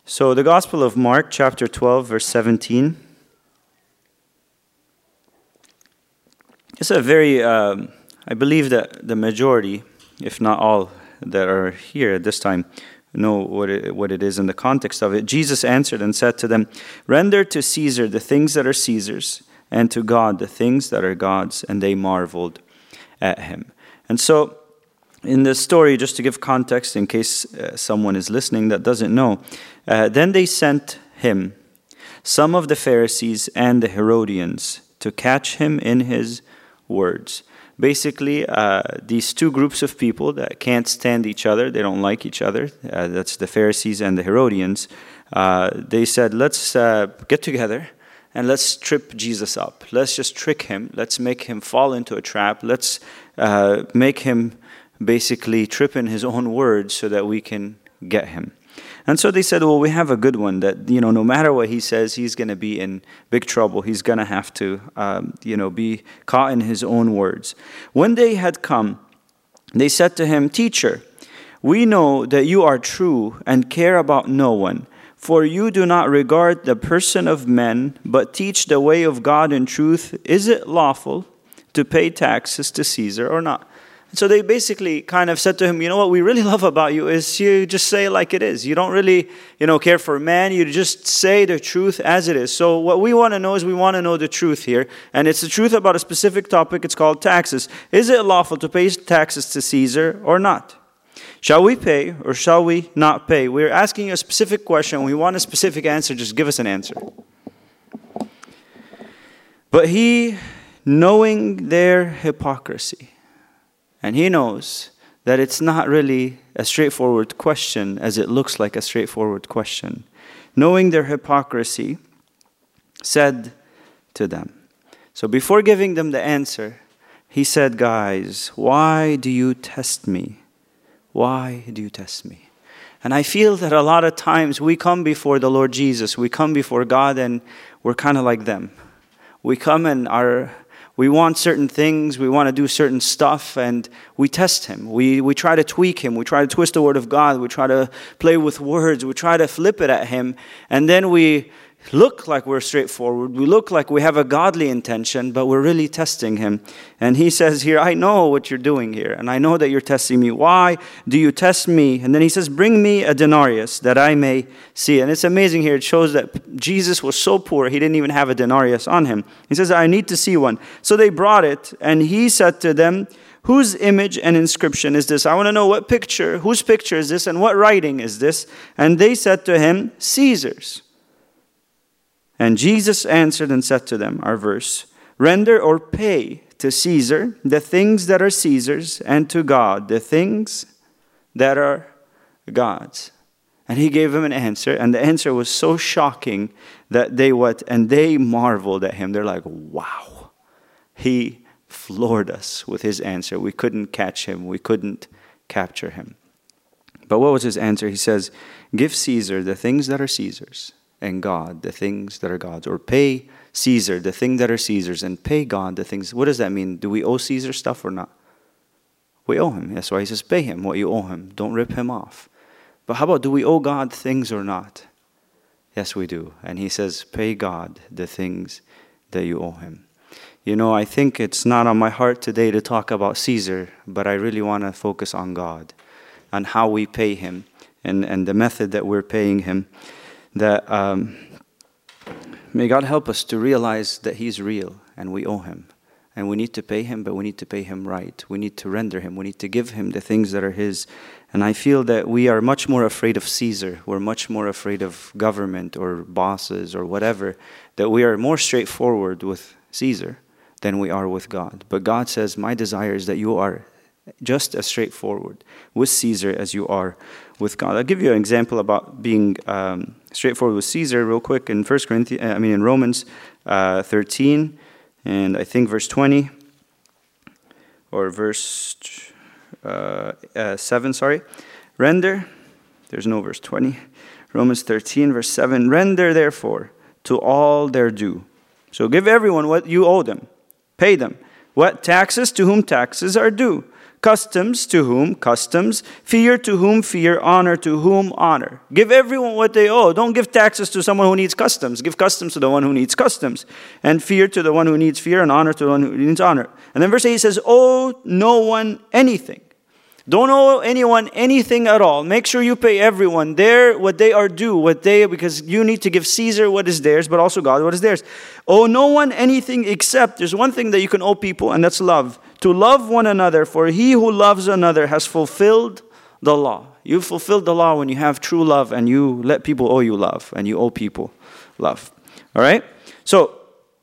So the Gospel of Mark, chapter 12, verse 17. It's a very, I believe that the majority, if not all, that are here at this time know what it is in the context of it. Jesus answered and said to them, "Render to Caesar the things that are Caesar's, and to God the things that are God's." And they marveled at him. And so, in this story, just to give context in case someone is listening that doesn't know, then they sent him, some of the Pharisees and the Herodians, to catch him in his words. Basically, these two groups of people that can't stand each other, they don't like each other, that's the Pharisees and the Herodians, they said, let's get together and let's trip Jesus up. Let's just trick him. Let's make him fall into a trap. Let's make him basically trip in his own words so that we can get him. And so they said, well, we have a good one that, no matter what he says, he's going to be in big trouble. He's going to have to, be caught in his own words. When they had come, they said to him, "Teacher, we know that you are true and care about no one, for you do not regard the person of men, but teach the way of God in truth. Is it lawful to pay taxes to Caesar or not?" So they basically kind of said to him, what we really love about you is you just say it like it is. You don't really, care for man. You just say the truth as it is. So what we want to know is we want to know the truth here. And it's the truth about a specific topic. It's called taxes. Is it lawful to pay taxes to Caesar or not? Shall we pay or shall we not pay? We're asking you a specific question. We want a specific answer. Just give us an answer. But he, knowing their hypocrisy, and he knows that it's not really a straightforward question as it looks like a straightforward question, knowing their hypocrisy, said to them. So before giving them the answer, he said, "Guys, why do you test me? Why do you test me?" And I feel that a lot of times we come before the Lord Jesus, we come before God, and we're kind of like them. We come and we want certain things, we want to do certain stuff, and we test him. We try to tweak him, we try to twist the word of God, we try to play with words, we try to flip it at him, and then we look like we're straightforward, we look like we have a godly intention, but we're really testing him. And he says here, "I know what you're doing here, and I know that you're testing me. Why do you test me?" And then he says, "Bring me a denarius that I may see." And it's amazing here. It shows that Jesus was so poor, he didn't even have a denarius on him. He says, "I need to see one." So they brought it, and he said to them, "Whose image and inscription is this?" I want to know whose picture is this, and what writing is this? And they said to him, "Caesar's." And Jesus answered and said to them, our verse, "Render or pay to Caesar the things that are Caesar's, and to God the things that are God's." And he gave them an answer, and the answer was so shocking that they marveled at him. They're like, wow, he floored us with his answer. We couldn't catch him. We couldn't capture him. But what was his answer? He says, "Give Caesar the things that are Caesar's, and God the things that are God's." Or pay Caesar the things that are Caesar's, and pay God the things. What does that mean? Do we owe Caesar stuff or not? We owe him. That's why he says, pay him what you owe him. Don't rip him off. But how about, do we owe God things or not? Yes, we do. And he says, pay God the things that you owe him. I think it's not on my heart today to talk about Caesar, but I really want to focus on God, on how we pay him, and the method that we're paying him. That may God help us to realize that he's real and we owe him. And we need to pay him, but we need to pay him right. We need to render him. We need to give him the things that are his. And I feel that we are much more afraid of Caesar. We're much more afraid of government or bosses or whatever. That we are more straightforward with Caesar than we are with God. But God says, my desire is that you are just as straightforward with Caesar as you are with God. I'll give you an example about being straightforward with Caesar real quick in Romans 13, and I think verse 20 or verse 7. Render. There's no verse 20. Romans 13, verse 7. Render therefore to all their due. So give everyone what you owe them. Pay them. What taxes to whom taxes are due. Customs to whom customs, fear to whom fear, honor to whom honor. Give everyone what they owe. Don't give taxes to someone who needs customs. Give customs to the one who needs customs. And fear to the one who needs fear, and honor to the one who needs honor. And then verse 8 says, owe no one anything. Don't owe anyone anything at all. Make sure you pay everyone what they are due, because you need to give Caesar what is theirs, but also God what is theirs. Owe no one anything except, there's one thing that you can owe people, and that's love. To love one another, for he who loves another has fulfilled the law. You fulfilled the law when you have true love and you let people owe you love, and you owe people love. All right? So,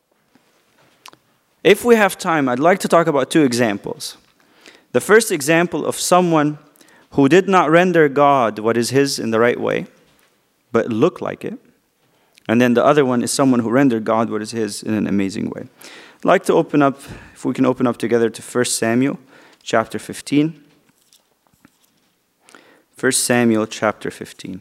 if we have time, I'd like to talk about two examples. The first example of someone who did not render God what is his in the right way, but looked like it. And then the other one is someone who rendered God what is his in an amazing way. I'd like to open up, if we can open up together to 1 Samuel chapter 15. 1 Samuel chapter 15.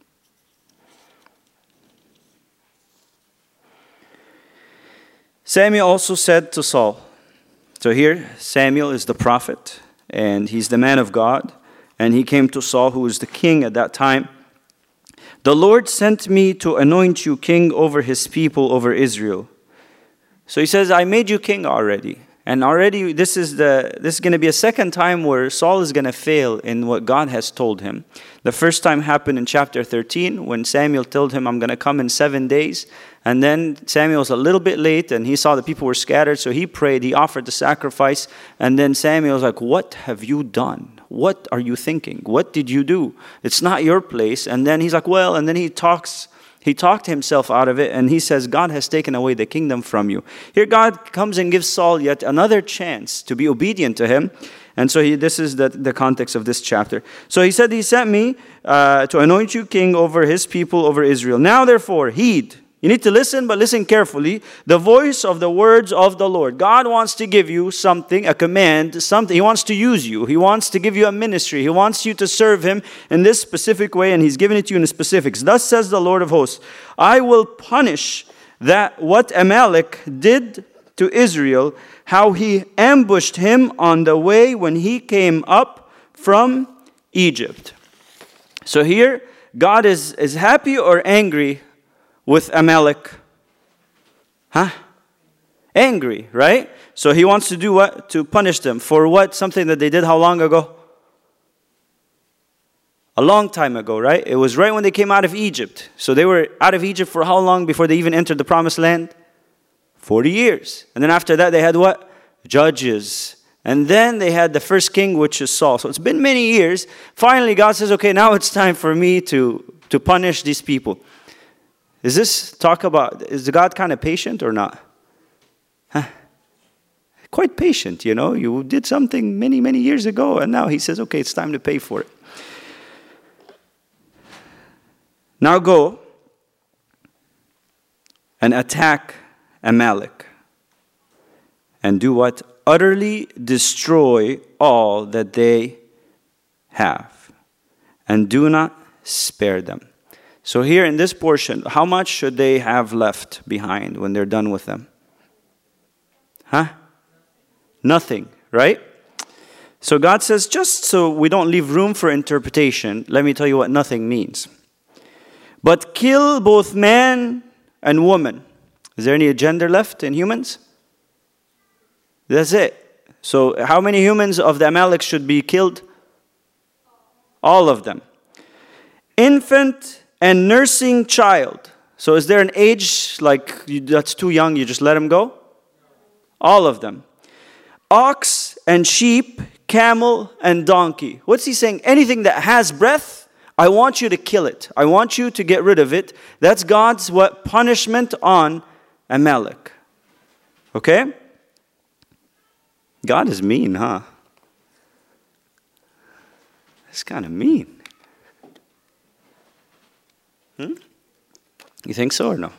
Samuel also said to Saul, so here, Samuel is the prophet, and he's the man of God, and he came to Saul, who was the king at that time. The Lord sent me to anoint you king over his people, over Israel. So he says, I made you king already. And already this is going to be a second time where Saul is going to fail in what God has told him. The first time happened in chapter 13 when Samuel told him, I'm going to come in 7 days. And then Samuel was a little bit late and he saw the people were scattered. So he prayed, he offered the sacrifice. And then Samuel was like, what have you done? What are you thinking? What did you do? It's not your place. And then he's like, well, and then he talked himself out of it, and he says, God has taken away the kingdom from you. Here God comes and gives Saul yet another chance to be obedient to him. And so this is the context of this chapter. So he said, he sent me to anoint you king over his people, over Israel. Now therefore, heed. You need to listen, but listen carefully. The voice of the words of the Lord. God wants to give you something, a command, something. He wants to use you. He wants to give you a ministry. He wants you to serve him in this specific way, and he's given it to you in the specifics. Thus says the Lord of hosts, I will punish what Amalek did to Israel, how he ambushed him on the way when he came up from Egypt. So here, God is happy or angry with Amalek? Angry, right? So he wants to do what? To punish them. For what? Something that they did how long ago? A long time ago, right? It was right when they came out of Egypt. So they were out of Egypt for how long before they even entered the promised land? 40 years. And then after that they had what? Judges. And then they had the first king, which is Saul. So it's been many years. Finally God says, okay, now it's time for me to punish these people. Is God kind of patient or not? Quite patient, you know. You did something many, many years ago, and now he says, okay, it's time to pay for it. Now go and attack Amalek. And do what? Utterly destroy all that they have. And do not spare them. So here in this portion, how much should they have left behind when they're done with them? Nothing, right? So God says, just so we don't leave room for interpretation, let me tell you what nothing means. But kill both man and woman. Is there any gender left in humans? That's it. So how many humans of the Amalek should be killed? All of them. Infant and nursing child. So is there an age that's too young, you just let them go? All of them. Ox and sheep, camel and donkey. What's he saying? Anything that has breath, I want you to kill it. I want you to get rid of it. That's God's punishment on Amalek. Okay? God is mean, huh? It's kind of mean. You think so or no?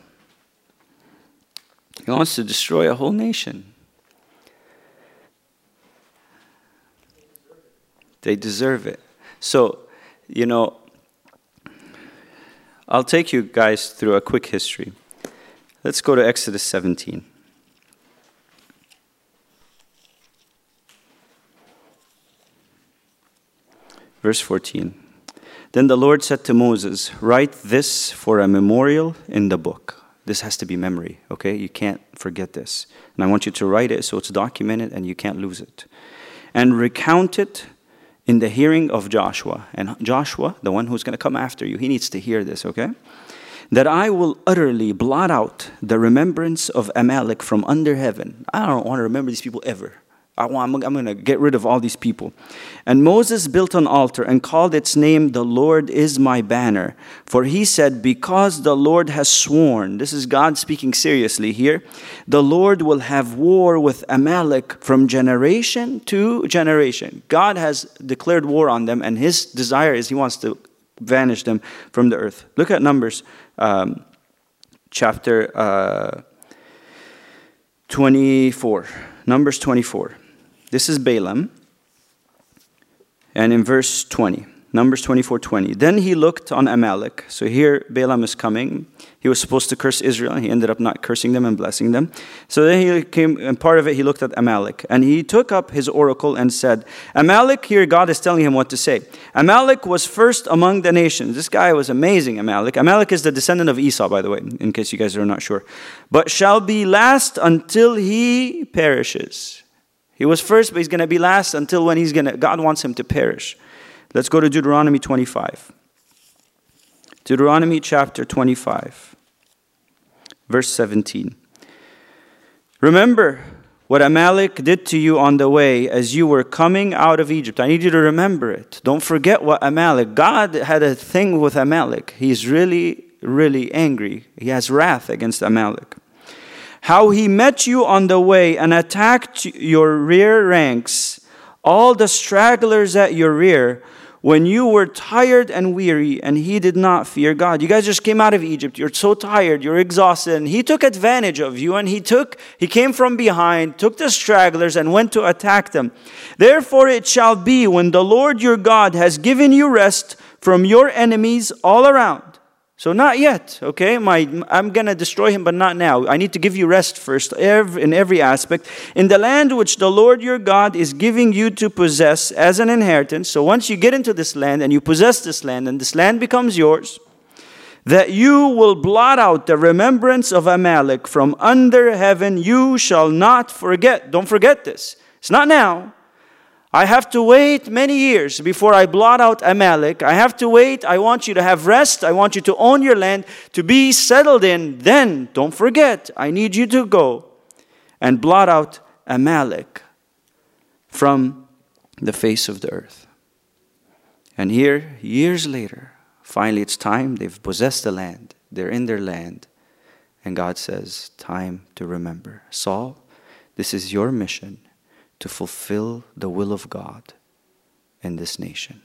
He wants to destroy a whole nation. They deserve it. So, I'll take you guys through a quick history. Let's go to Exodus 17. Verse 14. Then the Lord said to Moses, write this for a memorial in the book. This has to be memory, okay? You can't forget this. And I want you to write it so it's documented and you can't lose it. And recount it in the hearing of Joshua. And Joshua, the one who's going to come after you, he needs to hear this, okay? That I will utterly blot out the remembrance of Amalek from under heaven. I don't want to remember these people ever. I'm going to get rid of all these people. And Moses built an altar and called its name, the Lord is my banner. For he said, because the Lord has sworn, this is God speaking seriously here, the Lord will have war with Amalek from generation to generation. God has declared war on them, and his desire is he wants to vanish them from the earth. Look at Numbers chapter 24. Numbers 24. This is Balaam. And in verse 20, Numbers 24:20. Then he looked on Amalek. So here Balaam is coming. He was supposed to curse Israel. He ended up not cursing them and blessing them. So then he came, and part of it he looked at Amalek. And he took up his oracle and said, Amalek, here God is telling him what to say. Amalek was first among the nations. This guy was amazing, Amalek. Amalek is the descendant of Esau, by the way, in case you guys are not sure. But shall be last until he perishes. He was first, but he's going to be last until when God wants him to perish. Let's go to Deuteronomy 25. Deuteronomy chapter 25, verse 17. Remember what Amalek did to you on the way as you were coming out of Egypt. I need you to remember it. Don't forget what Amalek. God had a thing with Amalek. He's really, really angry. He has wrath against Amalek. How he met you on the way and attacked your rear ranks, all the stragglers at your rear, when you were tired and weary, and he did not fear God. You guys just came out of Egypt. You're so tired. You're exhausted. And he took advantage of you, and he came from behind, took the stragglers, and went to attack them. Therefore it shall be when the Lord your God has given you rest from your enemies all around. So not yet, okay? I'm going to destroy him, but not now. I need to give you rest first in every aspect. In the land which the Lord your God is giving you to possess as an inheritance. So once you get into this land and you possess this land and this land becomes yours, that you will blot out the remembrance of Amalek from under heaven. You shall not forget. Don't forget this. It's not now. I have to wait many years before I blot out Amalek. I have to wait. I want you to have rest. I want you to own your land, to be settled in. Then, don't forget, I need you to go and blot out Amalek from the face of the earth. And here, years later, finally it's time. They've possessed the land. They're in their land. And God says, time to remember. Saul, this is your mission, to fulfill the will of God in this nation.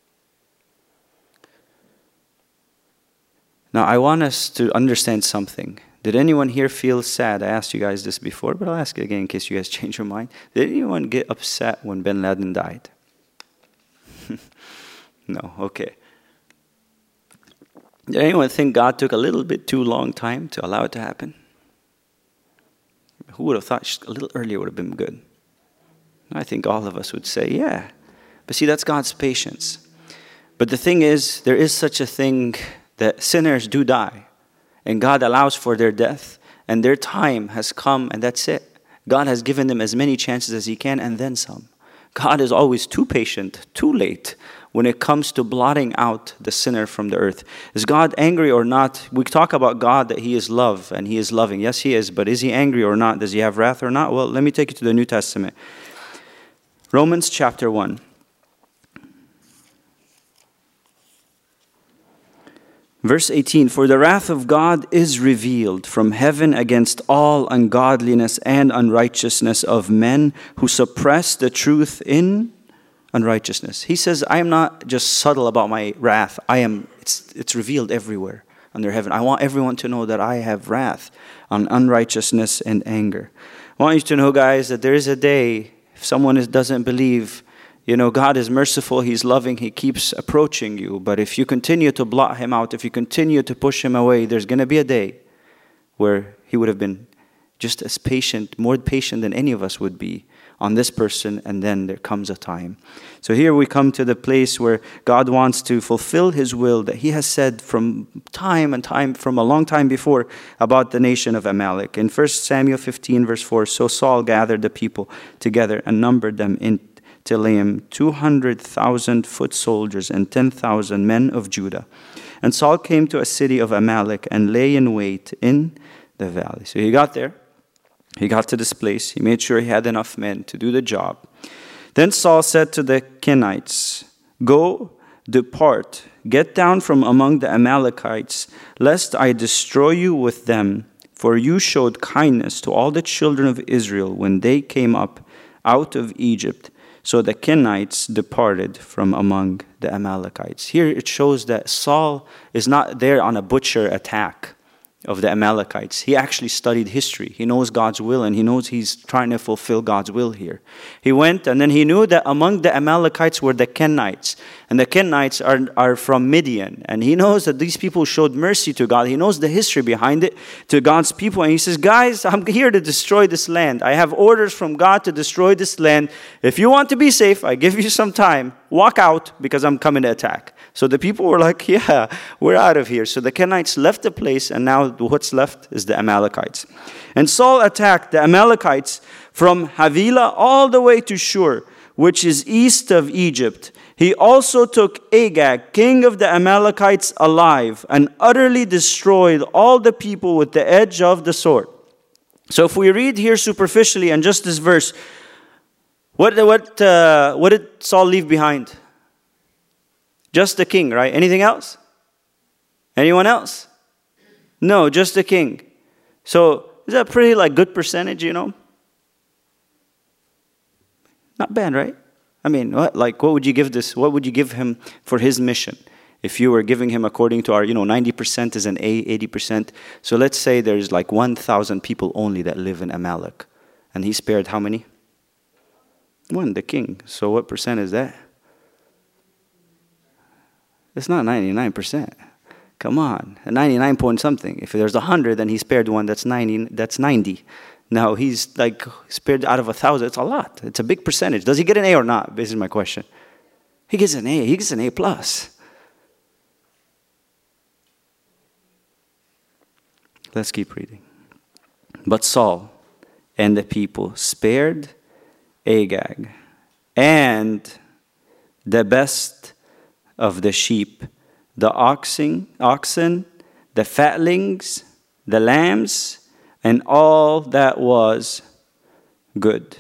Now, I want us to understand something. Did anyone here feel sad? I asked you guys this before, but I'll ask it again in case you guys change your mind. Did anyone get upset when bin Laden died? No, okay. Did anyone think God took a little bit too long time to allow it to happen? Who would have thought just a little earlier would have been good? I think all of us would say, yeah. But see, that's God's patience. But the thing is, there is such a thing that sinners do die. And God allows for their death. And their time has come, and that's it. God has given them as many chances as he can, and then some. God is always too patient, too late, when it comes to blotting out the sinner from the earth. Is God angry or not? We talk about God that he is love, and he is loving. Yes, he is. But is he angry or not? Does he have wrath or not? Well, let me take you to the New Testament. Romans chapter 1. Verse 18, for the wrath of God is revealed from heaven against all ungodliness and unrighteousness of men who suppress the truth in unrighteousness. He says, I am not just subtle about my wrath. It's revealed everywhere under heaven. I want everyone to know that I have wrath on unrighteousness and anger. I want you to know, guys, that there is a day. If someone doesn't believe, God is merciful, he's loving, he keeps approaching you. But if you continue to blot him out, if you continue to push him away, there's going to be a day where he would have been just as patient, more patient than any of us would be, on this person, and then there comes a time. So here we come to the place where God wants to fulfill his will that he has said from time and time, from a long time before, about the nation of Amalek. In 1 Samuel 15 verse 4, so Saul gathered the people together and numbered them in Telaim, 200,000 foot soldiers and 10,000 men of Judah. And Saul came to a city of Amalek and lay in wait in the valley. So he got there. He got to this place. He made sure he had enough men to do the job. Then Saul said to the Kenites, go, depart, get down from among the Amalekites, lest I destroy you with them. For you showed kindness to all the children of Israel when they came up out of Egypt. So the Kenites departed from among the Amalekites. Here it shows that Saul is not there on a butcher attack of the Amalekites. He actually studied history. He knows God's will, and he knows he's trying to fulfill God's will here. He went, and then he knew that among the Amalekites were the Kenites. And the Kenites are from Midian. And he knows that these people showed mercy to God. He knows the history behind it to God's people. And he says, guys, I'm here to destroy this land. I have orders from God to destroy this land. If you want to be safe, I give you some time. Walk out, because I'm coming to attack. So the people were like, yeah, we're out of here. So the Kenites left the place, and now what's left is the Amalekites. And Saul attacked the Amalekites from Havilah all the way to Shur, which is east of Egypt. He also took Agag, king of the Amalekites, alive, and utterly destroyed all the people with the edge of the sword. So if we read here superficially and just this verse, what did Saul leave behind? Just the king, right? Anything else? Anyone else? No, just the king. So is that pretty good percentage, Not bad, right? I mean, what would you give this? What would you give him for his mission? If you were giving him according to our, 90% is an A, 80%. So let's say there's 1,000 people only that live in Amalek. And he spared how many? One, the king. So what percent is that? It's not 99%. Come on, 99 point something. If there's 100, then he spared one. That's 90. That's 90. Now he's spared out of 1,000. It's a lot. It's a big percentage. Does he get an A or not? This is my question. He gets an A. He gets an A plus. Let's keep reading. But Saul and the people spared Agag and the best of the sheep, the oxen, the fatlings, the lambs, and all that was good.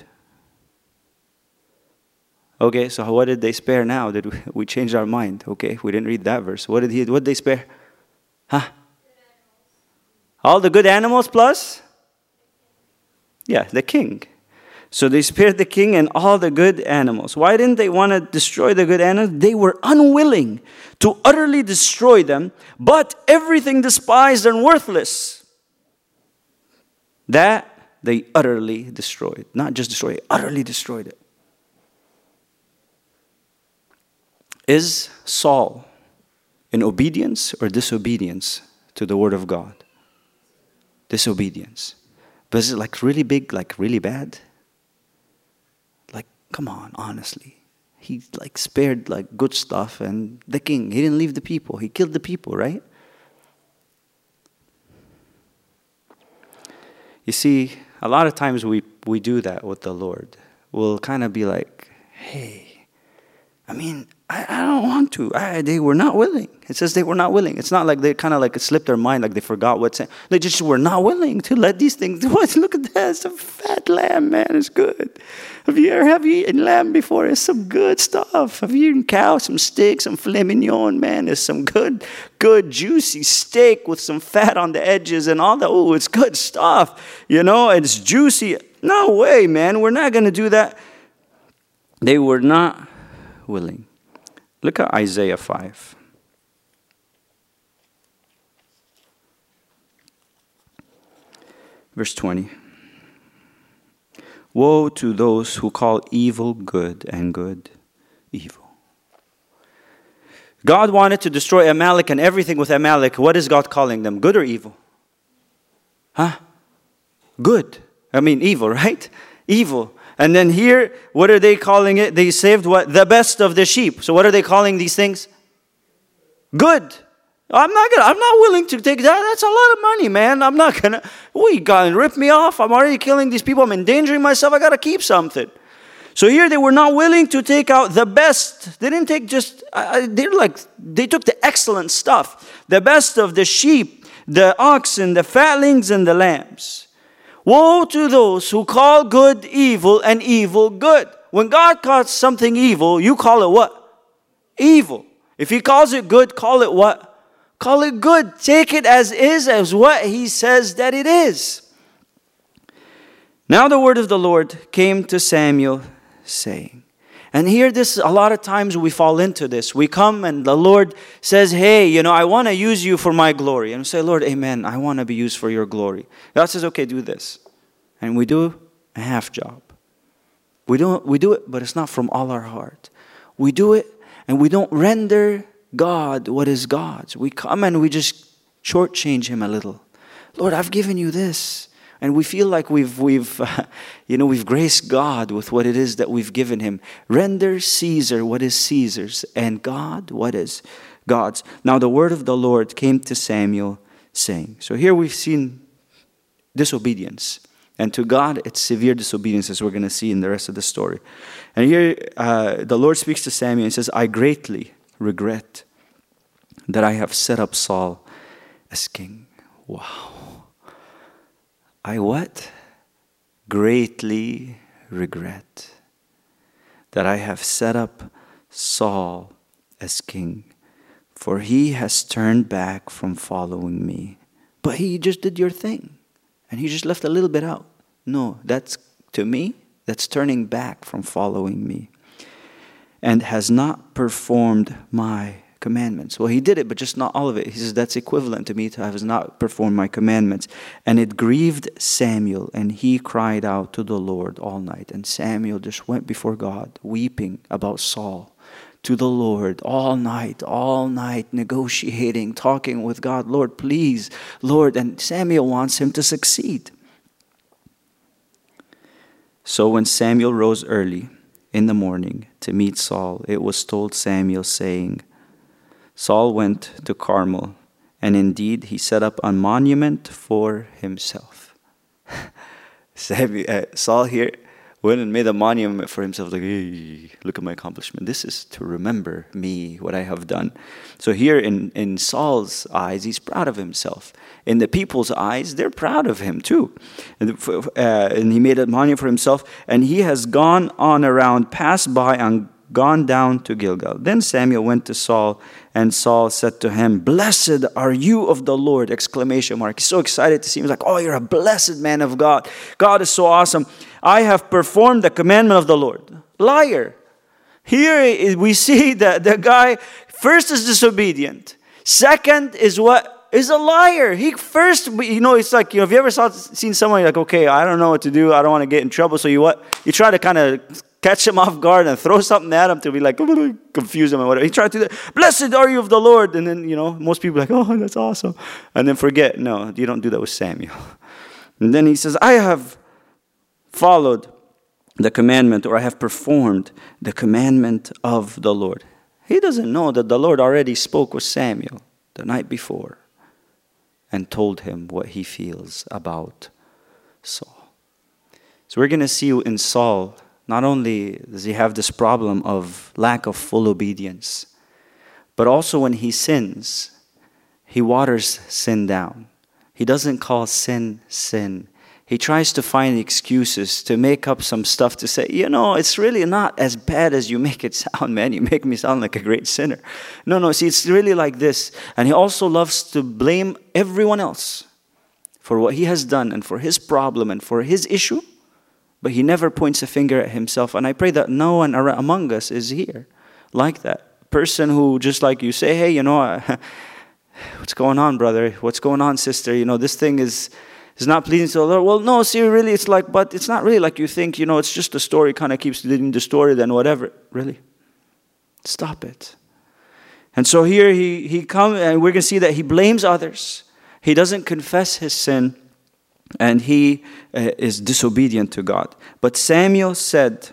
Okay, so what did they spare now? Did we changed our mind? Okay, we didn't read that verse. What did they spare? Huh? All the good animals plus? Yeah, the king. So they spared the king and all the good animals. Why didn't they want to destroy the good animals? They were unwilling to utterly destroy them, but everything despised and worthless, that they utterly destroyed. Not just destroyed, utterly destroyed it. Is Saul in obedience or disobedience to the word of God? Disobedience. But is it really big, really bad? Come on, honestly. He spared good stuff, and the king, he didn't leave the people. He killed the people, right? You see, a lot of times we do that with the Lord. We'll kind of be like, hey, I don't want to. They were not willing. It says they were not willing. It's not like they kind of slipped their mind, they forgot what's in. They just were not willing to let these things. Look at that. It's a fat lamb, man. It's good. Have you eaten lamb before? It's some good stuff. Have you eaten cow? Some steak, some filet mignon, man. It's some good, juicy steak with some fat on the edges and all that. Oh, it's good stuff. It's juicy. No way, man. We're not going to do that. They were not willing. Look at Isaiah 5. Verse 20. Woe to those who call evil good and good evil. God wanted to destroy Amalek and everything with Amalek. What is God calling them? Good or evil? Huh? Good. Evil, right? Evil. And then here, what are they calling it? They saved what? The best of the sheep. So what are they calling these things? Good. I'm not willing to take that. That's a lot of money, man. I'm not gonna. You gonna rip me off? I'm already killing these people. I'm endangering myself. I gotta keep something. So here they were not willing to take out the best. They didn't take just. They took the excellent stuff, the best of the sheep, the oxen, the fatlings, and the lambs. Woe to those who call good evil and evil good. When God calls something evil, you call it what? Evil. If He calls it good, call it what? Call it good. Take it as is, as what He says that it is. Now the word of the Lord came to Samuel, saying, and here a lot of times we fall into this. We come and the Lord says, hey, I want to use you for my glory. And we say, Lord, amen. I want to be used for your glory. God says, okay, do this. And we do a half job. We do it, but it's not from all our heart. We do it and we don't render God what is God's. We come and we just shortchange Him a little. Lord, I've given you this. And we feel like we've graced God with what it is that we've given Him. Render Caesar what is Caesar's, and God what is God's. Now the word of the Lord came to Samuel, saying. So here we've seen disobedience. And to God, it's severe disobedience, as we're going to see in the rest of the story. And here the Lord speaks to Samuel and says, I greatly regret that I have set up Saul as king. Wow. I what? Greatly regret that I have set up Saul as king, for he has turned back from following me. But he just did your thing, and he just left a little bit out. No, that's, to me, that's turning back from following me, and has not performed my commandments. Well, he did it, but just not all of it. He says that's equivalent to me to have not performed my commandments. And it grieved Samuel, and he cried out to the Lord all night. And Samuel just went before God, weeping about Saul, to the Lord all night, negotiating, talking with God. Lord, please, Lord. And Samuel wants him to succeed. So when Samuel rose early in the morning to meet Saul, it was told Samuel, saying, Saul went to Carmel, and indeed he set up a monument for himself. Saul here went and made a monument for himself, like, hey, look at my accomplishment. This is to remember me, what I have done. So here in Saul's eyes, he's proud of himself. In the people's eyes, they're proud of him too. And he made a monument for himself, and he has gone on around, passed by, and gone down to Gilgal. Then Samuel went to Saul, and Saul said to him, Blessed are you of the Lord! Exclamation mark. He's so excited to see him. He's like, oh, you're a blessed man of God. God is so awesome. I have performed the commandment of the Lord. Liar. Here we see that the guy first is disobedient. Second is what? Is a liar. He first, it's like, have you ever seen someone like, okay, I don't know what to do. I don't want to get in trouble. So you try to kind of catch him off guard and throw something at him to be like, confuse him or whatever. He tried to do that. Blessed are you of the Lord. And then, most people are like, oh, that's awesome. And then forget. No, you don't do that with Samuel. And then he says, I have followed the commandment, or I have performed the commandment of the Lord. He doesn't know that the Lord already spoke with Samuel the night before and told him what he feels about Saul. So we're going to see in Saul, not only does he have this problem of lack of full obedience, but also when he sins, he waters sin down. He doesn't call sin, sin. He tries to find excuses to make up some stuff to say, it's really not as bad as you make it sound, man. You make me sound like a great sinner. No, see, it's really like this. And he also loves to blame everyone else for what he has done and for his problem and for his issue. But he never points a finger at himself. And I pray that no one among us is here like that. Person who, just like you, say, hey, what's going on, brother? What's going on, sister? This thing is not pleasing to the Lord. Well, no, see, really, it's like, but it's not really like you think. It's just a story, kind of keeps leading the story, then whatever. Really? Stop it. And so here he comes, and we're going to see that he blames others. He doesn't confess his sin. and he is disobedient to God. But Samuel said,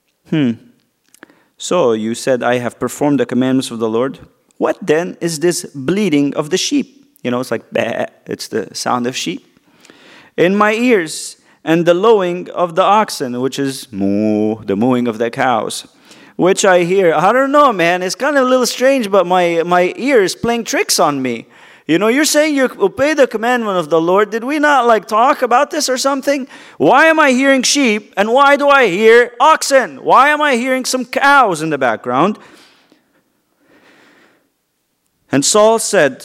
so you said I have performed the commandments of the Lord. What then is this bleating of the sheep? It's like, bah, it's the sound of sheep in my ears, and the lowing of the oxen, which is moo, the mooing of the cows, which I hear. I don't know, man. It's kind of a little strange, but my ear is playing tricks on me. You're saying you obey the commandment of the Lord. Did we not talk about this or something? Why am I hearing sheep, and why do I hear oxen? Why am I hearing some cows in the background? And Saul said,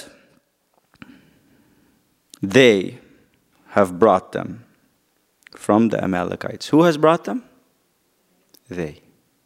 they have brought them from the Amalekites. Who has brought them? They.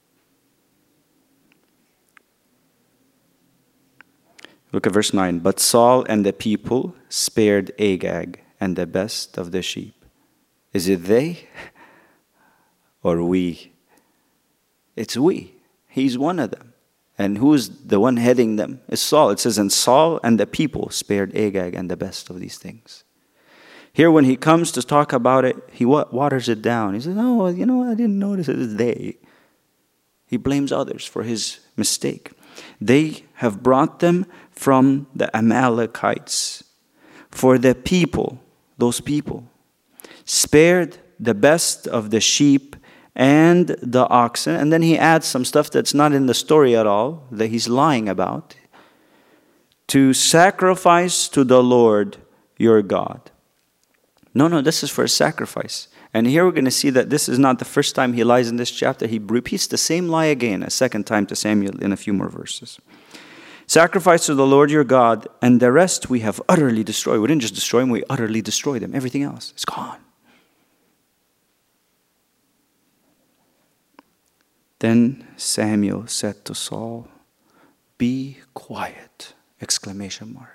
Look at verse 9. But Saul and the people spared Agag and the best of the sheep. Is it they or we? It's we. He's one of them. And who's the one heading them? It's Saul. It says, and Saul and the people spared Agag and the best of these things. Here, when he comes to talk about it, he waters it down. He says, oh, I didn't notice it. It's they. He blames others for his mistake. They have brought them from the Amalekites. For the people, those people, spared the best of the sheep and the oxen. And then he adds some stuff that's not in the story at all, that he's lying about. To sacrifice to the Lord your God. No, this is for a sacrifice. And here we're going to see that this is not the first time he lies in this chapter. He repeats the same lie again, a second time to Samuel in a few more verses. Sacrifice to the Lord your God, and the rest we have utterly destroyed. We didn't just destroy them, we utterly destroyed them. Everything else is gone. Then Samuel said to Saul, be quiet! Exclamation mark.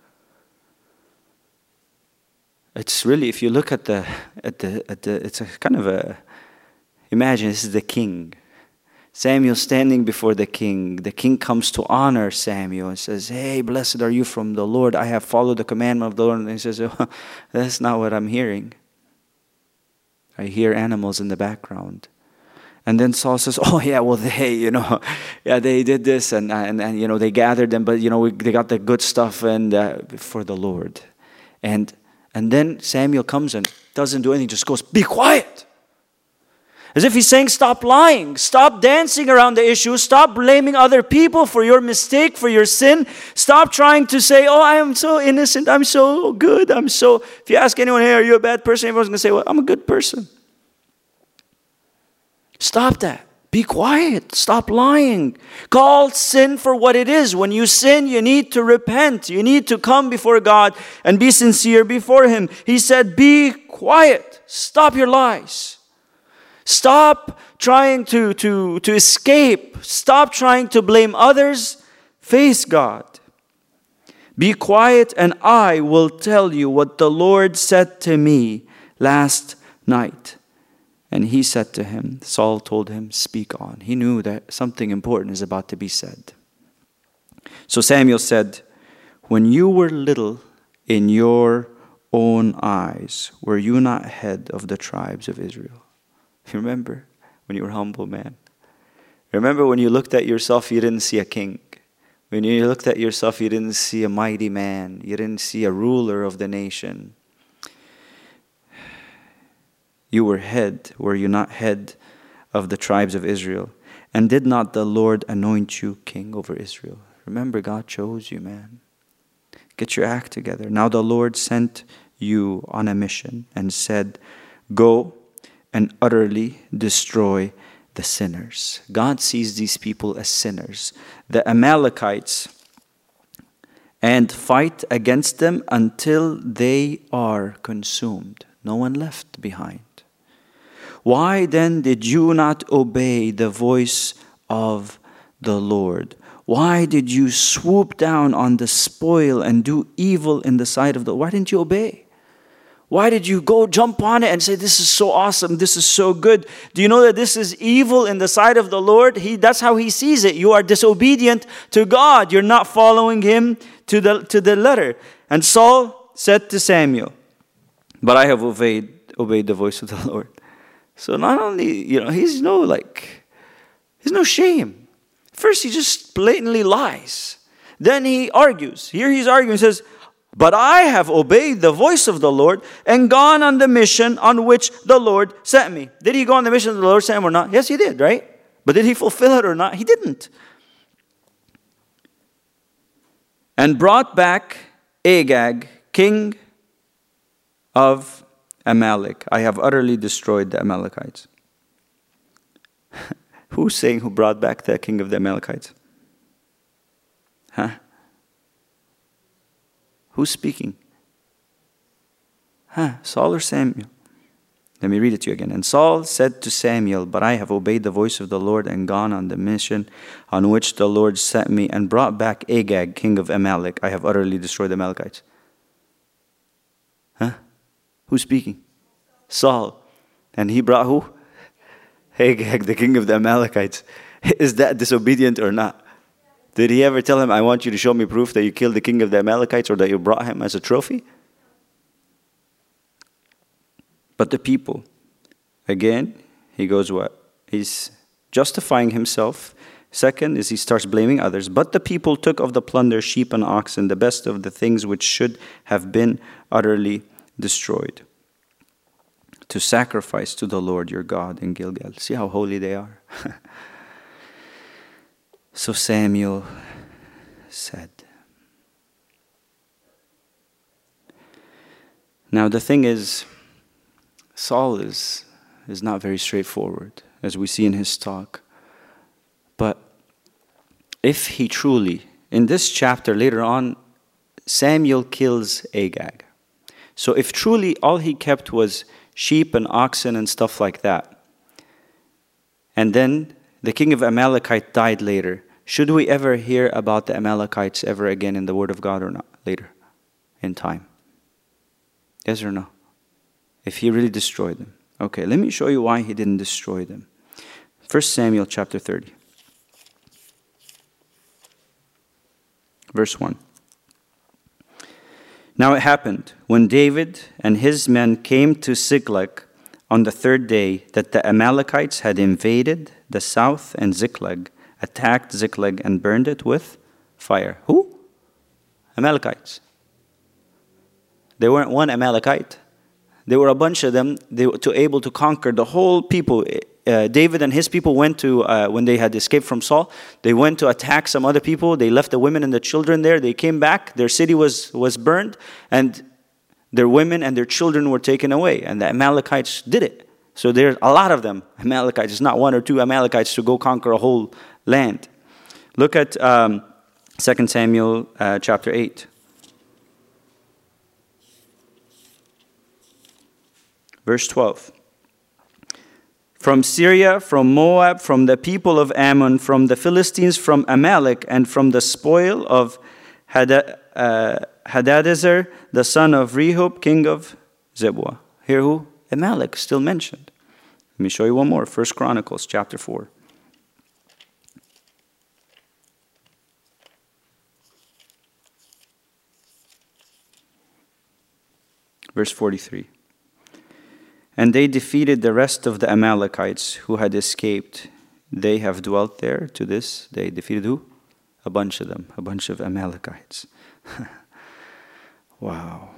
It's really, if you look at the, it's a kind of a, imagine this is the king. Samuel standing before the king. The king comes to honor Samuel and says, hey, blessed are you from the Lord. I have followed the commandment of the Lord. And he says, oh, that's not what I'm hearing. I hear animals in the background. And then Saul says, oh yeah, well they did this and they gathered them, but they got the good stuff and for the Lord. And then Samuel comes and doesn't do anything, just goes, be quiet. As if he's saying, stop lying, stop dancing around the issue, stop blaming other people for your mistake, for your sin. Stop trying to say, oh, I am so innocent, I'm so good, if you ask anyone, hey, are you a bad person? Everyone's going to say, well, I'm a good person. Stop that. Be quiet. Stop lying. Call sin for what it is. When you sin, you need to repent. You need to come before God and be sincere before Him. He said, be quiet. Stop your lies. Stop trying to escape. Stop trying to blame others. Face God. Be quiet, and I will tell you what the Lord said to me last night. And he said to him, Saul told him, speak on. He knew that something important is about to be said. So Samuel said, when you were little in your own eyes, were you not head of the tribes of Israel? You remember when you were humble, man? Remember when you looked at yourself, you didn't see a king. When you looked at yourself, you didn't see a mighty man. You didn't see a ruler of the nation. You were you not head of the tribes of Israel? And did not the Lord anoint you king over Israel? Remember, God chose you, man. Get your act together. Now the Lord sent you on a mission and said, go and utterly destroy the sinners. God sees these people as sinners, the Amalekites, and fight against them until they are consumed. No one left behind. Why then did you not obey the voice of the Lord? Why did you swoop down on the spoil and do evil in the sight of the Lord? Why didn't you obey? Why did you go jump on it and say, this is so awesome, this is so good? Do you know that this is evil in the sight of the Lord? That's how He sees it. You are disobedient to God. You're not following Him to the letter. And Saul said to Samuel, But I have obeyed the voice of the Lord. So not only, he's no shame. First, he just blatantly lies. Then he argues. Here he's arguing. He says, but I have obeyed the voice of the Lord and gone on the mission on which the Lord sent me. Did he go on the mission the Lord sent him or not? Yes, he did, right? But did he fulfill it or not? He didn't. And brought back Agag, king of Amalek. I have utterly destroyed the Amalekites. Who's saying who brought back the king of the Amalekites? Huh? Who's speaking? Saul or Samuel? Let me read it to you again. And Saul said to Samuel, but I have obeyed the voice of the Lord and gone on the mission on which the Lord sent me and brought back Agag, king of Amalek. I have utterly destroyed the Amalekites. Who's speaking? Saul. And he brought who? Agag, the king of the Amalekites. Is that disobedient or not? Did he ever tell him, I want you to show me proof that you killed the king of the Amalekites or that you brought him as a trophy? But the people, again, he goes what? He's justifying himself. Second is he starts blaming others. But the people took of the plunder sheep and oxen, the best of the things which should have been utterly destroyed, to sacrifice to the Lord your God in Gilgal. See how holy they are. So Samuel said. Now the thing is, Saul is not very straightforward, as we see in his talk. But if he truly, in this chapter later on, Samuel kills Agag. So if truly all he kept was sheep and oxen and stuff like that, and then the king of Amalekite died later, should we ever hear about the Amalekites ever again in the Word of God or not later in time? Yes or no? If he really destroyed them. Okay, let me show you why he didn't destroy them. 1 Samuel chapter 30. Verse 1. Now it happened, when David and his men came to Ziklag on the third day, that the Amalekites had invaded the south, and Ziklag, attacked Ziklag and burned it with fire. Who? Amalekites. They weren't one Amalekite. There were a bunch of them. They were able to conquer the whole people. David and his people went to, when they had escaped from Saul, they went to attack some other people. They left the women and the children there. They came back. Their city was burned, and their women and their children were taken away. And the Amalekites did it. So there's a lot of them, Amalekites. It's not one or two Amalekites to go conquer a whole land. Look at 2 Samuel chapter 8. Verse 12. From Syria, from Moab, from the people of Ammon, from the Philistines, from Amalek, and from the spoil of Hadadezer, the son of Rehob, king of Zebua. Here who? Amalek, still mentioned. Let me show you one more. 1 Chronicles chapter 4. Verse 43. And they defeated the rest of the Amalekites who had escaped. They have dwelt there to this day. Defeated who? A bunch of them. A bunch of Amalekites. Wow.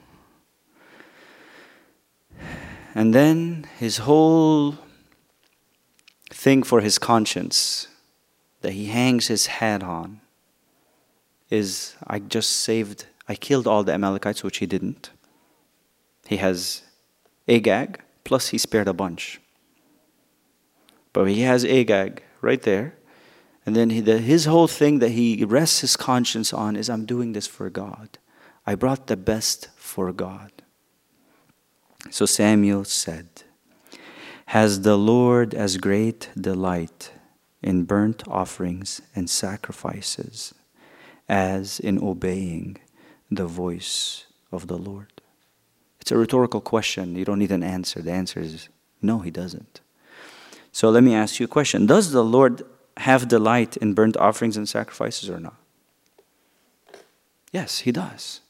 And then his whole thing for his conscience that he hangs his hat on is, I killed all the Amalekites, which he didn't. He has Agag, plus he spared a bunch. But he has Agag right there. And then his whole thing that he rests his conscience on is, I'm doing this for God. I brought the best for God. So Samuel said, has the Lord as great delight in burnt offerings and sacrifices as in obeying the voice of the Lord? It's a rhetorical question. You don't need an answer. The answer is no, he doesn't. So let me ask you a question. Does the Lord have delight in burnt offerings and sacrifices or not? Yes, he does.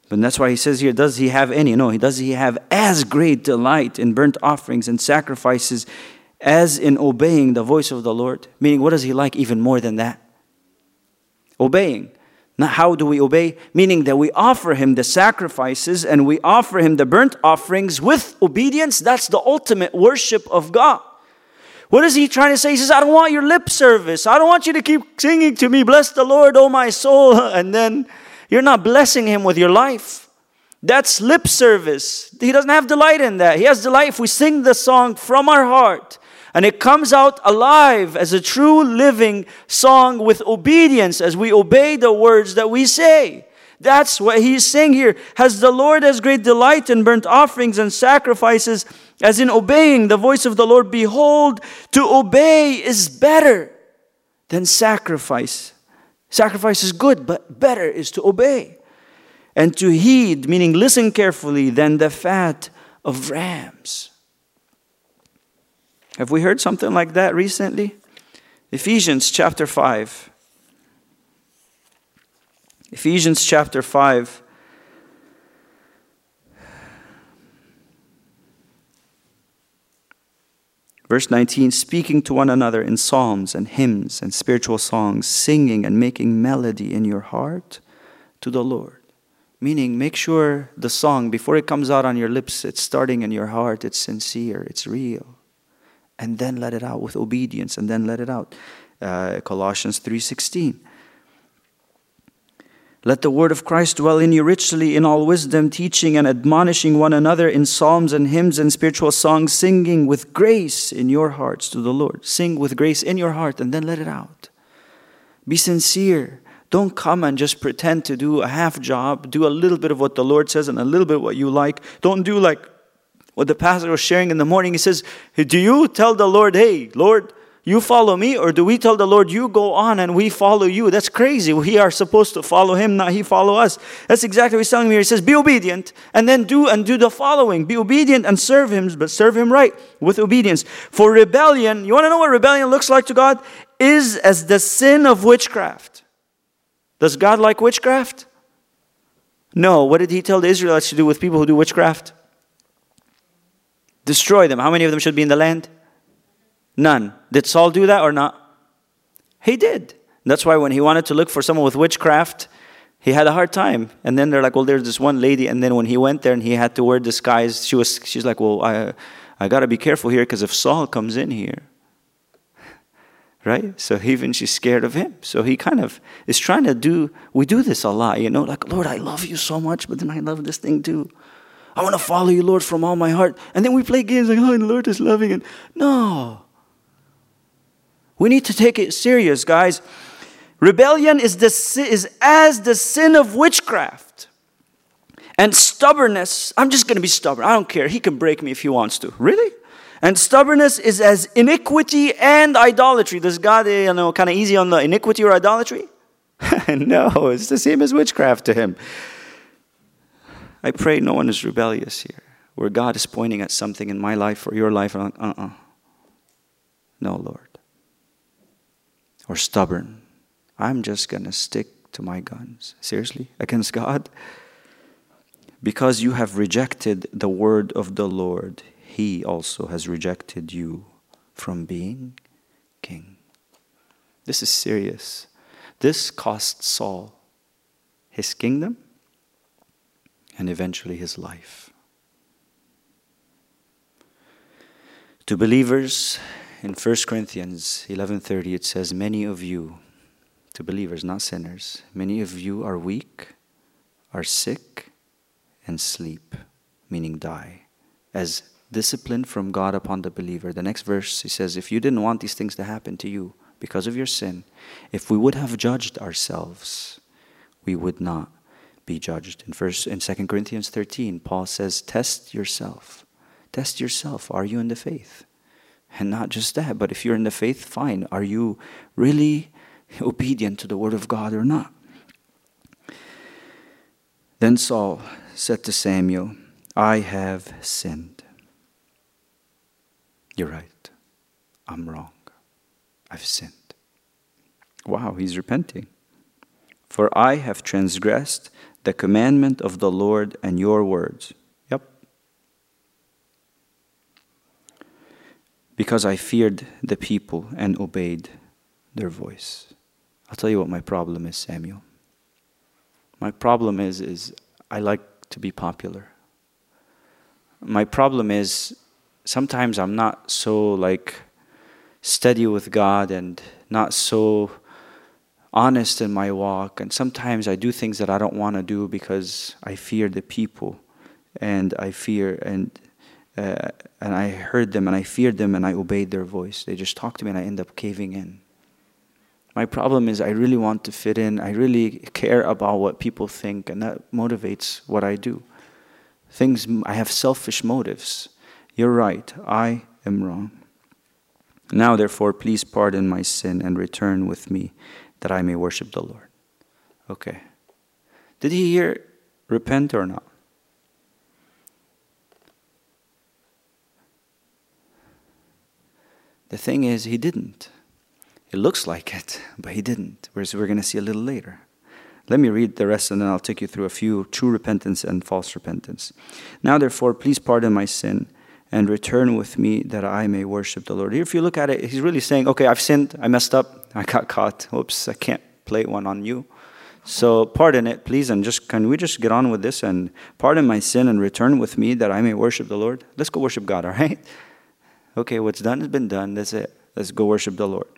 But that's why he says here, does he have any? No, does he have as great delight in burnt offerings and sacrifices as in obeying the voice of the Lord? Meaning, what does he like even more than that? Obeying. Now, how do we obey? Meaning that we offer him the sacrifices and we offer him the burnt offerings with obedience. That's the ultimate worship of God. What is he trying to say? He says, I don't want your lip service. I don't want you to keep singing to me, bless the Lord, oh my soul. And then you're not blessing him with your life. That's lip service. He doesn't have delight in that. He has delight if we sing the song from our heart. And it comes out alive as a true living song with obedience as we obey the words that we say. That's what he's saying here. Has the Lord as great delight in burnt offerings and sacrifices as in obeying the voice of the Lord? Behold, to obey is better than sacrifice. Sacrifice is good, but better is to obey. And to heed, meaning listen carefully, than the fat of rams. Have we heard something like that recently? Ephesians chapter 5. Ephesians chapter 5. Verse 19, speaking to one another in psalms and hymns and spiritual songs, singing and making melody in your heart to the Lord. Meaning, make sure the song, before it comes out on your lips, it's starting in your heart, it's sincere, it's real. And then let it out with obedience, and then let it out. Colossians 3:16. Let the word of Christ dwell in you richly in all wisdom, teaching and admonishing one another in psalms and hymns and spiritual songs, singing with grace in your hearts to the Lord. Sing with grace in your heart, and then let it out. Be sincere. Don't come and just pretend to do a half job. Do a little bit of what the Lord says and a little bit what you like. Don't do like what the pastor was sharing in the morning. He says, do you tell the Lord, hey, Lord, you follow me? Or do we tell the Lord, you go on and we follow you? That's crazy. We are supposed to follow him, not he follow us. That's exactly what he's telling me here. He says, be obedient and then do the following. Be obedient and serve him, but serve him right with obedience. For rebellion, you want to know what rebellion looks like to God? Is as the sin of witchcraft. Does God like witchcraft? No. What did he tell the Israelites to do with people who do witchcraft? Destroy them. How many of them should be in the land? None. Did Saul do that or not? He did. That's why when he wanted to look for someone with witchcraft, he had a hard time. And then they're like, well, there's this one lady. And then when he went there and he had to wear disguise, she's like, well, I got to be careful here because if Saul comes in here, right? So she's scared of him. So he kind of is trying to we do this a lot, like, Lord, I love you so much, but then I love this thing too. I want to follow you, Lord, from all my heart. And then we play games like, oh, the Lord is loving it. No. We need to take it serious, guys. Rebellion is as the sin of witchcraft. And stubbornness, I'm just going to be stubborn. I don't care. He can break me if he wants to. Really? And stubbornness is as iniquity and idolatry. Does God, kind of easy on the iniquity or idolatry? No, it's the same as witchcraft to him. I pray no one is rebellious here, where God is pointing at something in my life or your life. And I'm like, no, Lord. Or stubborn. I'm just going to stick to my guns. Seriously? Against God? Because you have rejected the word of the Lord, he also has rejected you from being king. This is serious. This cost Saul his kingdom and eventually his life. To believers, in 1 Corinthians 11:30, it says, many of you, to believers, not sinners, many of you are weak, are sick, and sleep, meaning die, as discipline from God upon the believer. The next verse, he says, if you didn't want these things to happen to you because of your sin, if we would have judged ourselves, we would not be judged. In 2 Corinthians 13, Paul says, test yourself. Test yourself. Are you in the faith? And not just that, but if you're in the faith, fine. Are you really obedient to the word of God or not? Then Saul said to Samuel, I have sinned. You're right. I'm wrong. I've sinned. Wow, he's repenting. For I have transgressed the commandment of the Lord and your words. Yep. Because I feared the people and obeyed their voice. I'll tell you what my problem is, Samuel. My problem is I like to be popular. My problem is sometimes I'm not so steady with God and not so honest in my walk, and sometimes I do things that I don't want to do because I fear the people, and I fear and I heard them and I feared them and I obeyed their voice. They just talk to me and I end up caving in. My problem is I really want to fit in. I really care about what people think, and that motivates what I do. I have selfish motives. You're right, I am wrong. Now, therefore, please pardon my sin and return with me that I may worship the Lord. Okay. Did he hear repent or not? The thing is, he didn't. It looks like it, but he didn't. Whereas we're going to see a little later. Let me read the rest and then I'll take you through a few true repentance and false repentance. Now, therefore, please pardon my sin and return with me that I may worship the Lord. Here, if you look at it, he's really saying, okay, I've sinned, I messed up, I got caught. Oops, I can't play one on you. So pardon it, please, and can we just get on with this and pardon my sin and return with me that I may worship the Lord? Let's go worship God, all right? Okay, what's done has been done, that's it. Let's go worship the Lord.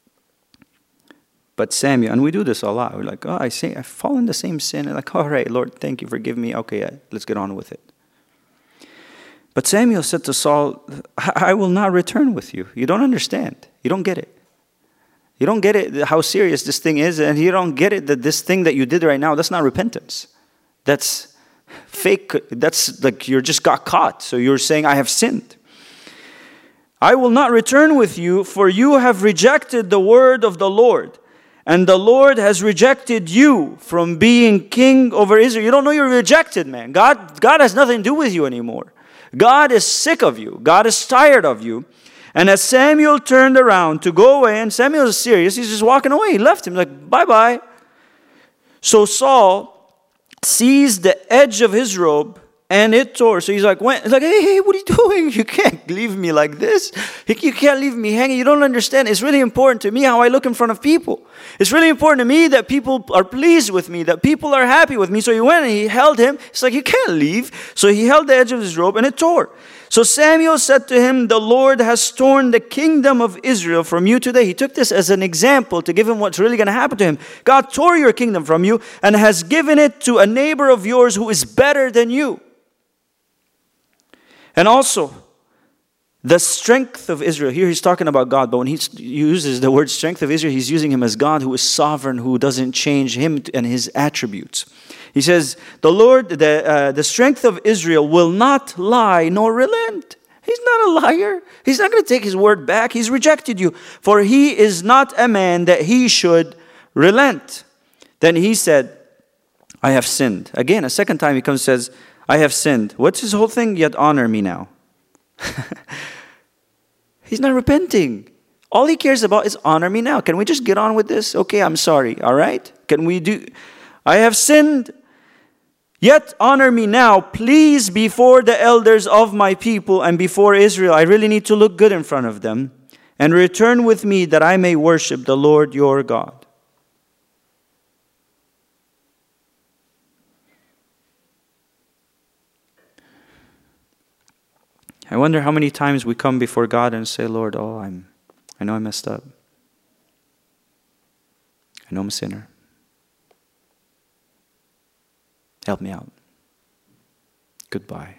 But Samuel, and we do this a lot, we're like, I fall in the same sin. And like, all right, Lord, thank you, forgive me. Okay, let's get on with it. But Samuel said to Saul, I will not return with you. You don't understand. You don't get it. You don't get it, how serious this thing is, and you don't get it that this thing that you did right now, that's not repentance. That's fake. That's like you just got caught. So you're saying, I have sinned. I will not return with you, for you have rejected the word of the Lord. And the Lord has rejected you from being king over Israel. You don't know you're rejected, man. God has nothing to do with you anymore. God is sick of you. God is tired of you. And as Samuel turned around to go away, and Samuel is serious, he's just walking away. He left him like, bye-bye. So Saul seized the edge of his robe, and it tore. So he's like, hey, what are you doing? You can't leave me like this. You can't leave me hanging. You don't understand. It's really important to me how I look in front of people. It's really important to me that people are pleased with me, that people are happy with me. So he went and he held him. It's like, you can't leave. So he held the edge of his robe and it tore. So Samuel said to him, the Lord has torn the kingdom of Israel from you today. He took this as an example to give him what's really going to happen to him. God tore your kingdom from you and has given it to a neighbor of yours who is better than you. And also, the strength of Israel. Here he's talking about God, but when he uses the word strength of Israel, he's using him as God who is sovereign, who doesn't change him and his attributes. He says, the Lord, the strength of Israel will not lie nor relent. He's not a liar. He's not going to take his word back. He's rejected you. For he is not a man that he should relent. Then he said, I have sinned. Again, a second time he comes and says, I have sinned. What's his whole thing? Yet honor me now. He's not repenting. All he cares about is honor me now. Can we just get on with this? Okay, I'm sorry. All right? Can we do? I have sinned. Yet honor me now, please, before the elders of my people and before Israel. I really need to look good in front of them. And return with me that I may worship the Lord your God. I wonder how many times we come before God and say, Lord, I know I messed up. I know I'm a sinner. Help me out. Goodbye.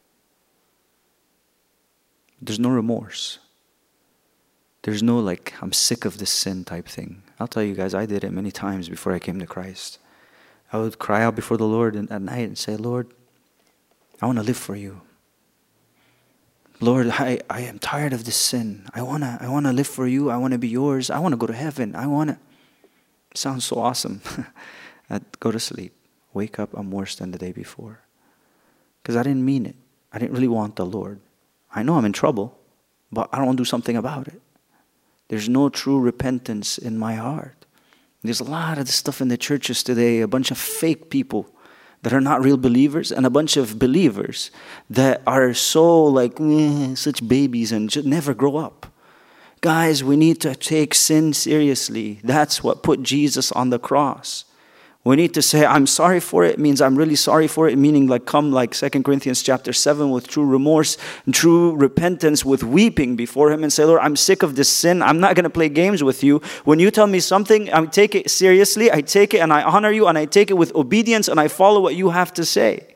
There's no remorse. There's no I'm sick of this sin type thing. I'll tell you guys, I did it many times before I came to Christ. I would cry out before the Lord at night and say, Lord, I want to live for you. Lord, I am tired of this sin. I wanna live for you. I want to be yours. I want to go to heaven. It sounds so awesome. I'd go to sleep. Wake up, I'm worse than the day before. Because I didn't mean it. I didn't really want the Lord. I know I'm in trouble, but I don't want to do something about it. There's no true repentance in my heart. There's a lot of this stuff in the churches today, a bunch of fake people. that are not real believers, and a bunch of believers that are so like such babies and just never grow up. Guys, we need to take sin seriously. That's what put Jesus on the cross. We need to say, I'm sorry for it. It means I'm really sorry for it. Meaning like come like 2 Corinthians chapter 7 with true remorse and true repentance with weeping before Him and say, Lord, I'm sick of this sin. I'm not going to play games with you. When you tell me something, I take it seriously. I take it and I honor you and I take it with obedience and I follow what you have to say.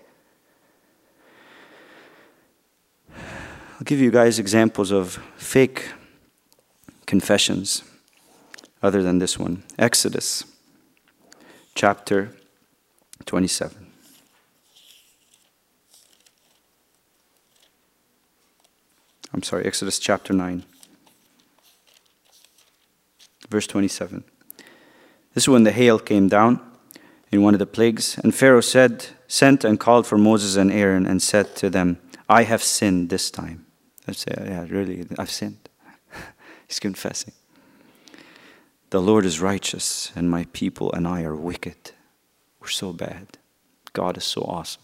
I'll give you guys examples of fake confessions other than this one. Exodus chapter 27. I'm sorry, Exodus chapter 9. Verse 27. This is when the hail came down in one of the plagues. And Pharaoh sent and called for Moses and Aaron and said to them, I have sinned this time. I'd say, yeah, really, I've sinned. He's confessing. The Lord is righteous, and my people and I are wicked. We're so bad. God is so awesome.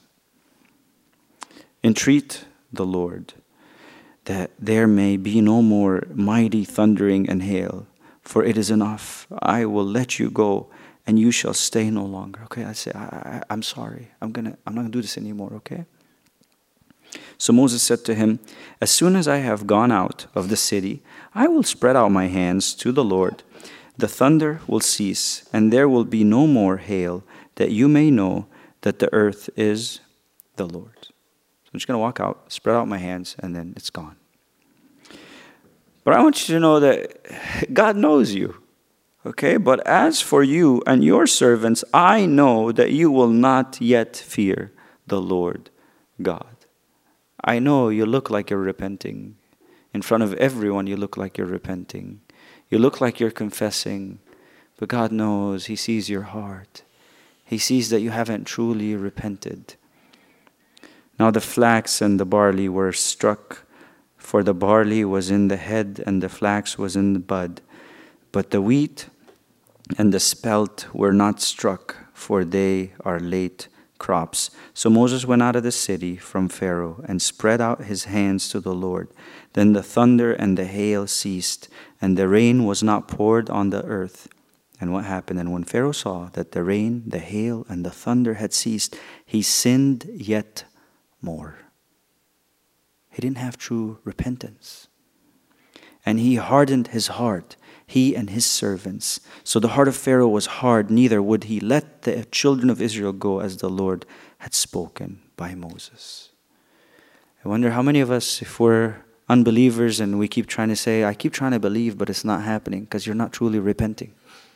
Entreat the Lord that there may be no more mighty thundering and hail, for it is enough. I will let you go, and you shall stay no longer. Okay, I say, I'm sorry. I'm not gonna do this anymore, okay? So Moses said to him, as soon as I have gone out of the city, I will spread out my hands to the Lord. The thunder will cease, and there will be no more hail, that you may know that the earth is the Lord's. So I'm just going to walk out, spread out my hands, and then it's gone. But I want you to know that God knows you. Okay? But as for you and your servants, I know that you will not yet fear the Lord God. I know you look like you're repenting. In front of everyone, you look like you're repenting. You look like you're confessing, but God knows. He sees your heart. He sees that you haven't truly repented. Now the flax and the barley were struck, for the barley was in the head and the flax was in the bud. But the wheat and the spelt were not struck, for they are late crops. So Moses went out of the city from Pharaoh and spread out his hands to the Lord. Then the thunder and the hail ceased, and the rain was not poured on the earth. And what happened? And when Pharaoh saw that the rain, the hail, and the thunder had ceased, he sinned yet more. He didn't have true repentance. And he hardened his heart, he and his servants. So the heart of Pharaoh was hard, neither would he let the children of Israel go as the Lord had spoken by Moses. I wonder how many of us, if we're unbelievers and we keep trying to say, I keep trying to believe, but it's not happening because you're not truly repenting.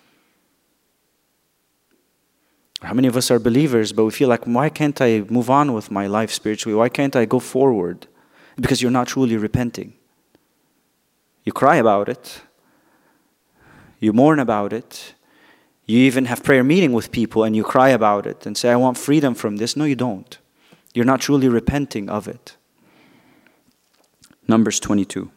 How many of us are believers, but we feel like, why can't I move on with my life spiritually? Why can't I go forward? Because you're not truly repenting. You cry about it. You mourn about it. You even have prayer meeting with people and you cry about it and say, I want freedom from this. No, you don't. You're not truly repenting of it. Numbers 22.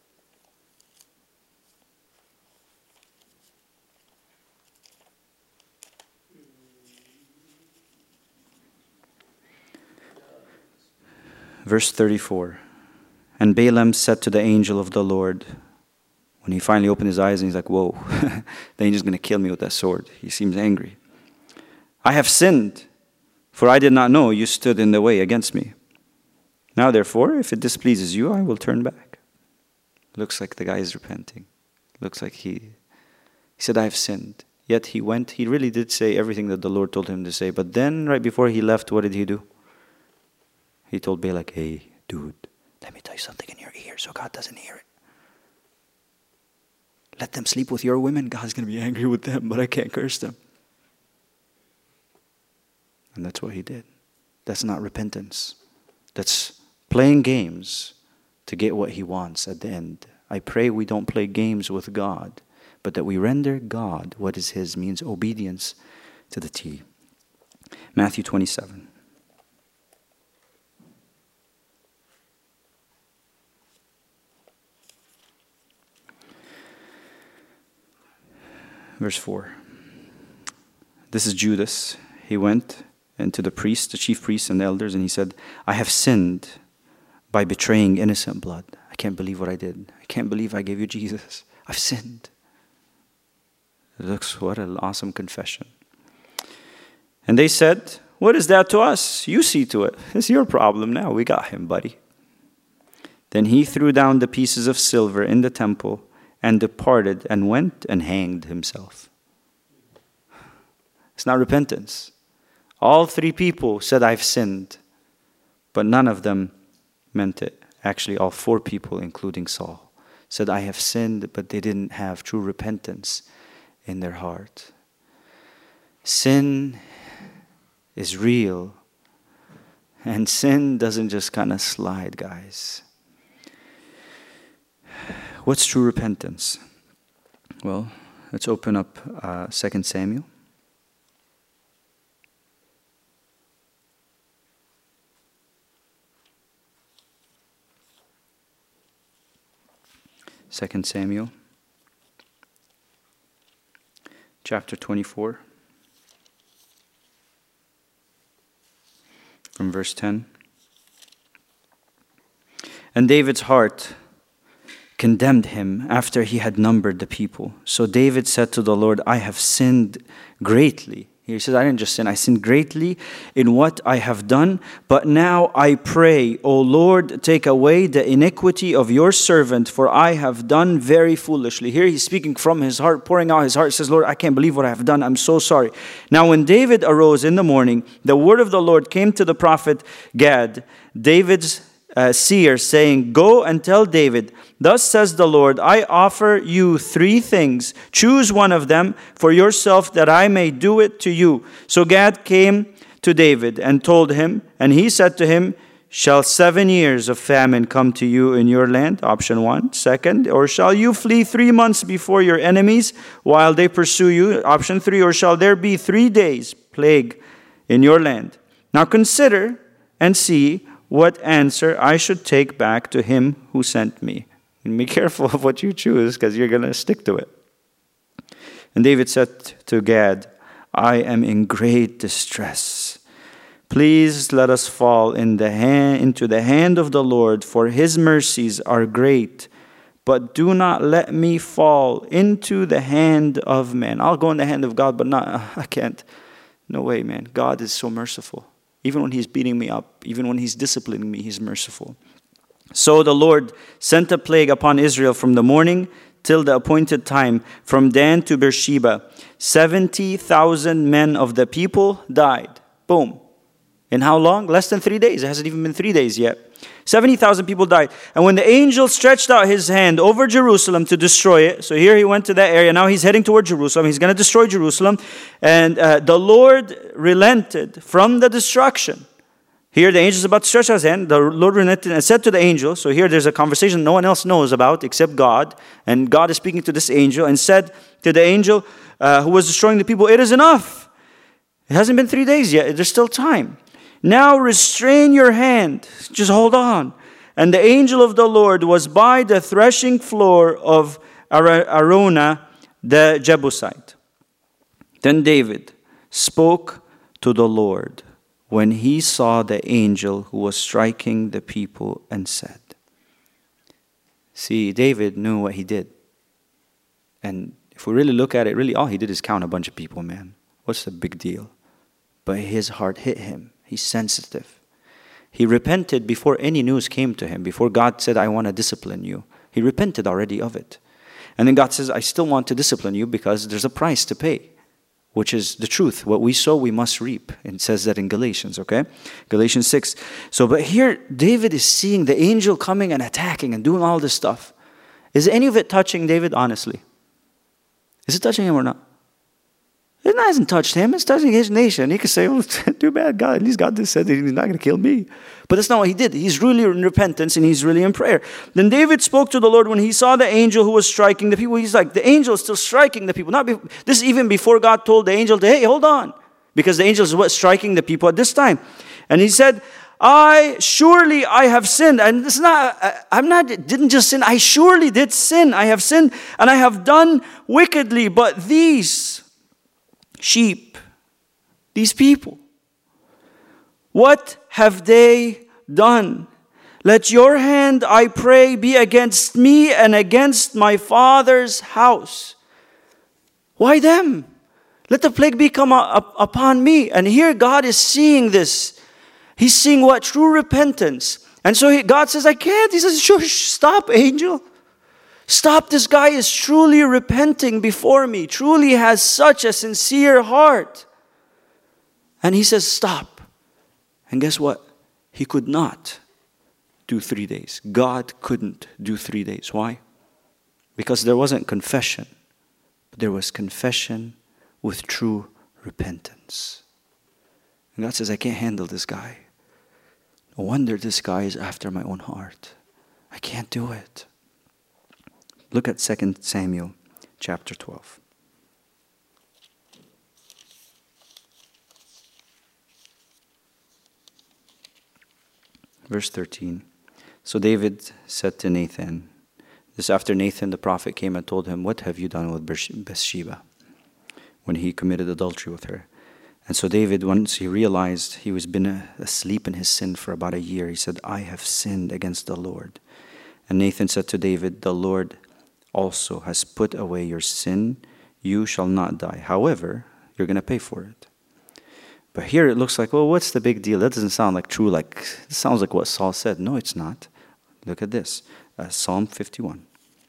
Verse 34. And Balaam said to the angel of the Lord, when he finally opened his eyes and he's like, whoa, the angel's going to kill me with that sword. He seems angry. I have sinned, for I did not know you stood in the way against me. Now therefore, if it displeases you, I will turn back. Looks like the guy is repenting. Looks like he said, I have sinned. Yet he went, he really did say everything that the Lord told him to say. But then right before he left, what did he do? He told Balak, hey, dude, let me tell you something in your ear so God doesn't hear it. Let them sleep with your women. God's going to be angry with them, but I can't curse them. And that's what he did. That's not repentance. That's playing games to get what he wants at the end. I pray we don't play games with God, but that we render God what is his, means obedience to the T. Matthew 27. Verse 4. This is Judas. He went and to the priests, the chief priests and the elders, and he said, I have sinned by betraying innocent blood. I can't believe what I did. I can't believe I gave you Jesus. I've sinned. Looks, what an awesome confession. And they said, what is that to us? You see to it. It's your problem now. We got him, buddy. Then he threw down the pieces of silver in the temple and departed and went and hanged himself. It's not repentance. All three people said, I've sinned. But none of them meant it. Actually, all four people, including Saul, said, I have sinned, but they didn't have true repentance in their heart. Sin is real. And sin doesn't just kind of slide, guys. What's true repentance? Well, let's open up 2 Samuel. Second Samuel, chapter 24, from verse 10. And David's heart condemned him after he had numbered the people. So David said to the Lord, I have sinned greatly. He says, I didn't just sin, I sinned greatly in what I have done. But now I pray, O Lord, take away the iniquity of your servant, for I have done very foolishly. Here he's speaking from his heart, pouring out his heart. He says, Lord, I can't believe what I have done. I'm so sorry. Now when David arose in the morning, the word of the Lord came to the prophet Gad, David's seer, saying, go and tell David, thus says the Lord, I offer you 3 things. Choose one of them for yourself, that I may do it to you. So Gad came to David and told him, and he said to him, shall 7 years of famine come to you in your land? Option 1. Second, or shall you flee 3 months before your enemies while they pursue you? Option 3, or shall there be 3 days plague in your land? Now consider and see what answer I should take back to him who sent me. And be careful of what you choose, because you're going to stick to it. And David said to Gad, I am in great distress. Please let us fall into the hand of the Lord, for his mercies are great. But do not let me fall into the hand of man. I'll go in the hand of God, but I can't. No way, man. God is so merciful. Even when he's beating me up, even when he's disciplining me, he's merciful. So the Lord sent a plague upon Israel from the morning till the appointed time, from Dan to Beersheba. 70,000 men of the people died. Boom. In how long? Less than 3 days. It hasn't even been 3 days yet. 70,000 people died. And when the angel stretched out his hand over Jerusalem to destroy it, so here he went to that area, now he's heading toward Jerusalem, he's going to destroy Jerusalem, and the Lord relented from the destruction. Here the angel is about to stretch out his hand, the Lord relented and said to the angel, so here there's a conversation no one else knows about except God, and God is speaking to this angel, and said to the angel who was destroying the people, it is enough. It hasn't been 3 days yet, there's still time. Now restrain your hand. Just hold on. And the angel of the Lord was by the threshing floor of Araunah the Jebusite. Then David spoke to the Lord when he saw the angel who was striking the people and said. See, David knew what he did. And if we really look at it, really all he did is count a bunch of people, man. What's the big deal? But his heart hit him. He's sensitive. He repented before any news came to him, before God said, I want to discipline you. He repented already of it. And then God says, I still want to discipline you because there's a price to pay, which is the truth. What we sow, we must reap. And it says that in Galatians, okay? Galatians 6. So, but here, David is seeing the angel coming and attacking and doing all this stuff. Is any of it touching David, honestly? Is it touching him or not? It hasn't touched him. It's touching his nation. He could say, oh, too bad, God. At least God just said that he's not going to kill me. But that's not what he did. He's really in repentance and he's really in prayer. Then David spoke to the Lord when he saw the angel who was striking the people. He's like, the angel is still striking the people. This is even before God told the angel to, hey, hold on. Because the angel is what striking the people at this time. And he said, surely I have sinned. And this is didn't just sin. I surely did sin. I have sinned and I have done wickedly. But these sheep, these people, What have they done? Let your hand, I pray, be against me and against my father's house. Why them? Let the plague be come upon me. And here God is seeing this. He's seeing what? True repentance. And so God says, I can't. He says, shush, stop, angel. Stop. This guy is truly repenting before me. Truly has such a sincere heart. And he says, stop. And guess what? He could not do 3 days. God couldn't do 3 days. Why? Because there wasn't confession. But there was confession with true repentance. And God says, I can't handle this guy. No wonder this guy is after my own heart. I can't do it. Look at 2 Samuel chapter 12. Verse 13. So David said to Nathan, this after Nathan the prophet came and told him, what have you done with Bathsheba? When he committed adultery with her. And so David, once he realized he was been asleep in his sin for about a year, he said, I have sinned against the Lord. And Nathan said to David, the Lord also has put away your sin. You shall not die. However, you're going to pay for it. But here it looks like, well, what's the big deal? That doesn't sound like true. It sounds like what Saul said. No, it's not. Look at this. Psalm 51.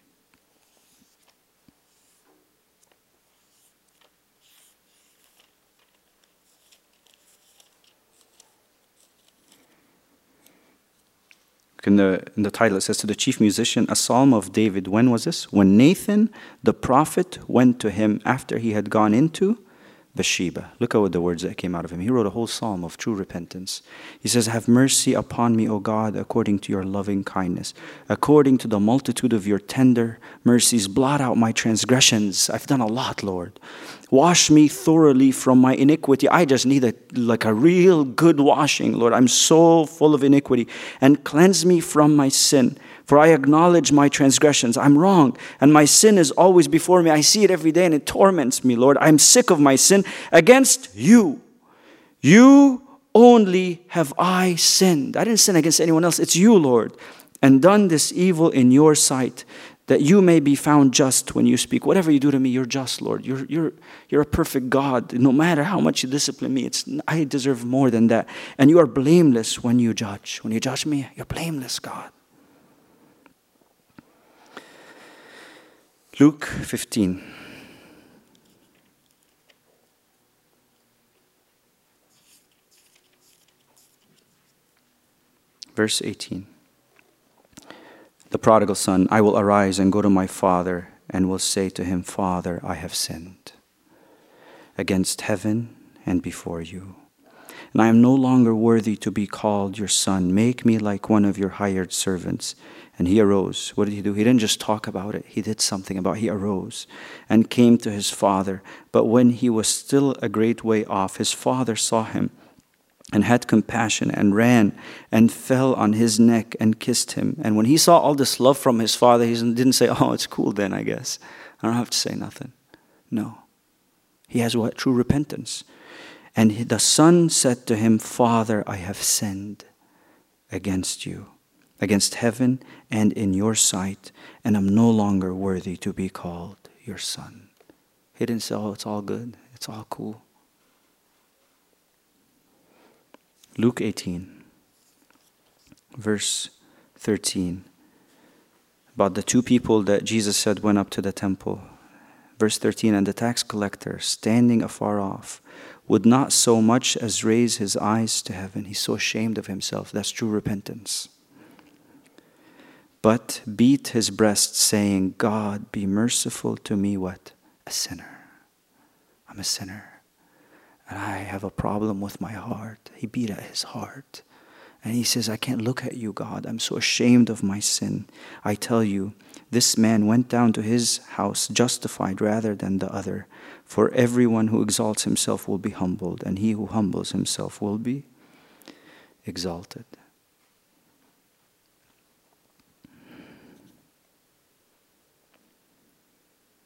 In the title it says, to the chief musician, a psalm of David. When was this? When Nathan the prophet went to him after he had gone into Bathsheba. Look at what the words that came out of him. He wrote a whole psalm of true repentance. He says, have mercy upon me, O God, according to your loving kindness. According to the multitude of your tender mercies, blot out my transgressions. I've done a lot, Lord. Wash me thoroughly from my iniquity. I just need a real good washing, Lord. I'm so full of iniquity. And cleanse me from my sin. For I acknowledge my transgressions. I'm wrong, and my sin is always before me. I see it every day, and it torments me, Lord. I'm sick of my sin against you. You only have I sinned. I didn't sin against anyone else. It's you, Lord, and done this evil in your sight, that you may be found just when you speak. Whatever you do to me, you're just, Lord. You're a perfect God. No matter how much you discipline me, I deserve more than that. And you are blameless when you judge. When you judge me, you're blameless, God. Luke 15. Verse 18. The prodigal son, I will arise and go to my father and will say to him, Father, I have sinned against heaven and before you. And I am no longer worthy to be called your son. Make me like one of your hired servants. And he arose. What did he do? He didn't just talk about it. He did something about it. He arose and came to his father. But when he was still a great way off, his father saw him and had compassion and ran and fell on his neck and kissed him. And when he saw all this love from his father, he didn't say, oh, it's cool then, I guess. I don't have to say nothing. No. He has what? True repentance. And the son said to him, Father, I have sinned against you, against heaven and in your sight, and I'm no longer worthy to be called your son. He didn't say, oh, it's all good. It's all cool. Luke 18, verse 13, about the two people that Jesus said went up to the temple. Verse 13, and the tax collector, standing afar off, would not so much as raise his eyes to heaven. He's so ashamed of himself. That's true repentance. But beat his breast, saying, God, be merciful to me, what? A sinner. I'm a sinner. And I have a problem with my heart. He beat at his heart. And he says, I can't look at you, God. I'm so ashamed of my sin. I tell you, this man went down to his house justified rather than the other. For everyone who exalts himself will be humbled, and he who humbles himself will be exalted.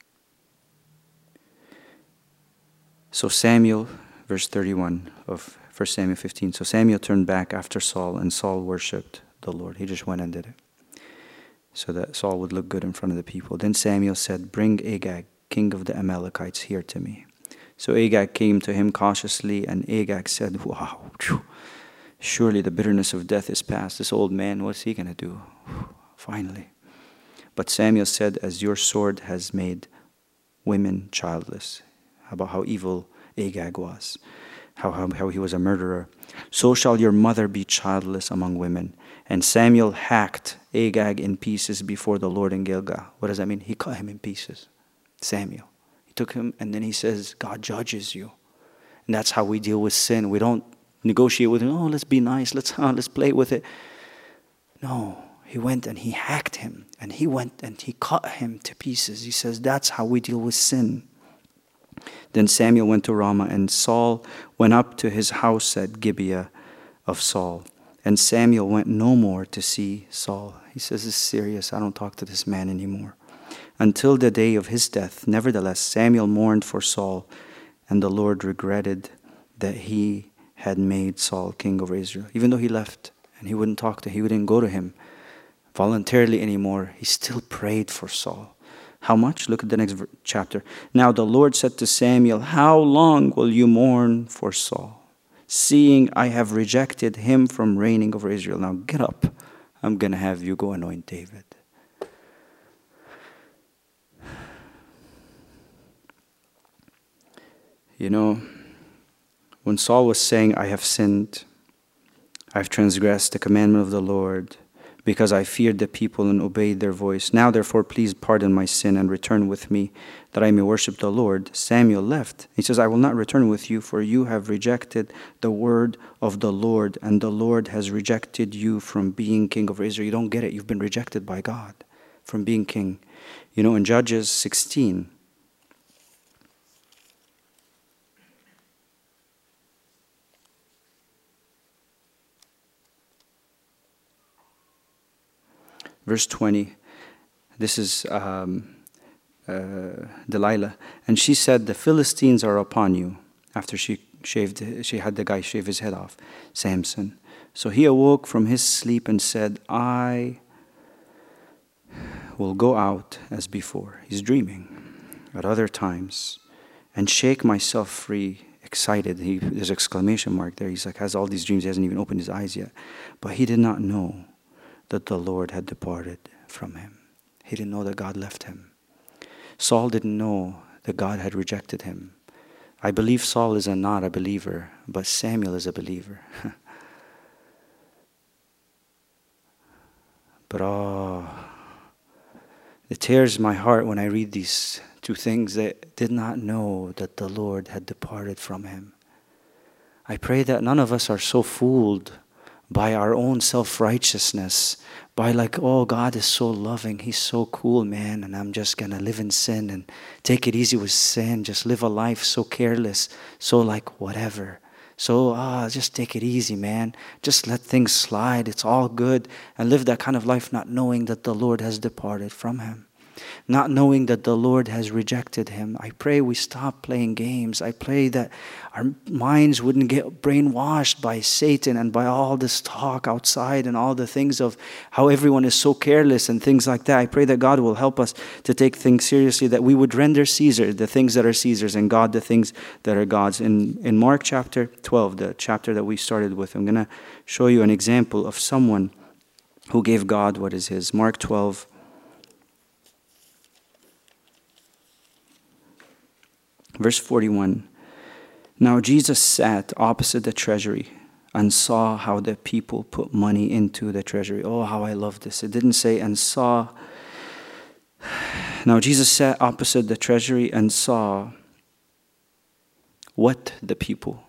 So Samuel, verse 31 of 1 Samuel 15. So Samuel turned back after Saul, and Saul worshipped the Lord. He just went and did it, so that Saul would look good in front of the people. Then Samuel said, "Bring Agag, king of the Amalekites, here to me." So Agag came to him cautiously, and Agag said, "Wow, surely the bitterness of death is past. This old man, what's he going to do? Finally." But Samuel said, "As your sword has made women childless," about how evil Agag was, how he was a murderer, "so shall your mother be childless among women." And Samuel hacked Agag in pieces before the Lord in Gilgal. What does that mean? He cut him in pieces. Samuel. He took him, and then he says, God judges you. And that's how we deal with sin. We don't negotiate with him. Oh, let's be nice. Let's play with it. No. He went and he hacked him. And he went and he cut him to pieces. He says, that's how we deal with sin. Then Samuel went to Ramah, and Saul went up to his house at Gibeah of Saul. And Samuel went no more to see Saul. He says, it's serious. I don't talk to this man anymore. Until the day of his death. Nevertheless, Samuel mourned for Saul, and the Lord regretted that he had made Saul king over Israel. Even though he left and he wouldn't talk to him, he wouldn't go to him voluntarily anymore, he still prayed for Saul. How much? Look at the next chapter. Now the Lord said to Samuel, how long will you mourn for Saul, seeing I have rejected him from reigning over Israel? Now get up. I'm going to have you go anoint David. You know, when Saul was saying, I have sinned, I've transgressed the commandment of the Lord, because I feared the people and obeyed their voice. Now, therefore, please pardon my sin and return with me, that I may worship the Lord. Samuel left. He says, I will not return with you, for you have rejected the word of the Lord, and the Lord has rejected you from being king over Israel. You don't get it. You've been rejected by God from being king. You know, in Judges 16, verse 20, this is Delilah. And she said, the Philistines are upon you. After she had the guy shave his head off, Samson. So he awoke from his sleep and said, I will go out as before. He's dreaming at other times and shake myself free. Excited. There's an exclamation mark there. He's like, has all these dreams. He hasn't even opened his eyes yet. But he did not know that the Lord had departed from him. He didn't know that God left him. Saul didn't know that God had rejected him. I believe Saul is not a believer, but Samuel is a believer. But it tears my heart when I read these two things that did not know that the Lord had departed from him. I pray that none of us are so fooled by our own self-righteousness, by like, oh, God is so loving, He's so cool, man, and I'm just going to live in sin and take it easy with sin, just live a life so careless, so like whatever. So, just take it easy, man. Just let things slide, it's all good, and live that kind of life not knowing that the Lord has departed from him. Not knowing that the Lord has rejected him. I pray we stop playing games. I pray that our minds wouldn't get brainwashed by Satan and by all this talk outside and all the things of how everyone is so careless and things like that. I pray that God will help us to take things seriously, that we would render Caesar the things that are Caesar's and God the things that are God's. In Mark chapter 12, the chapter that we started with, I'm going to show you an example of someone who gave God what is his. Mark 12, verse 41. Now Jesus sat opposite the treasury and saw how the people put money into the treasury. Oh, how I love this. It didn't say and saw. Now Jesus sat opposite the treasury and saw what the people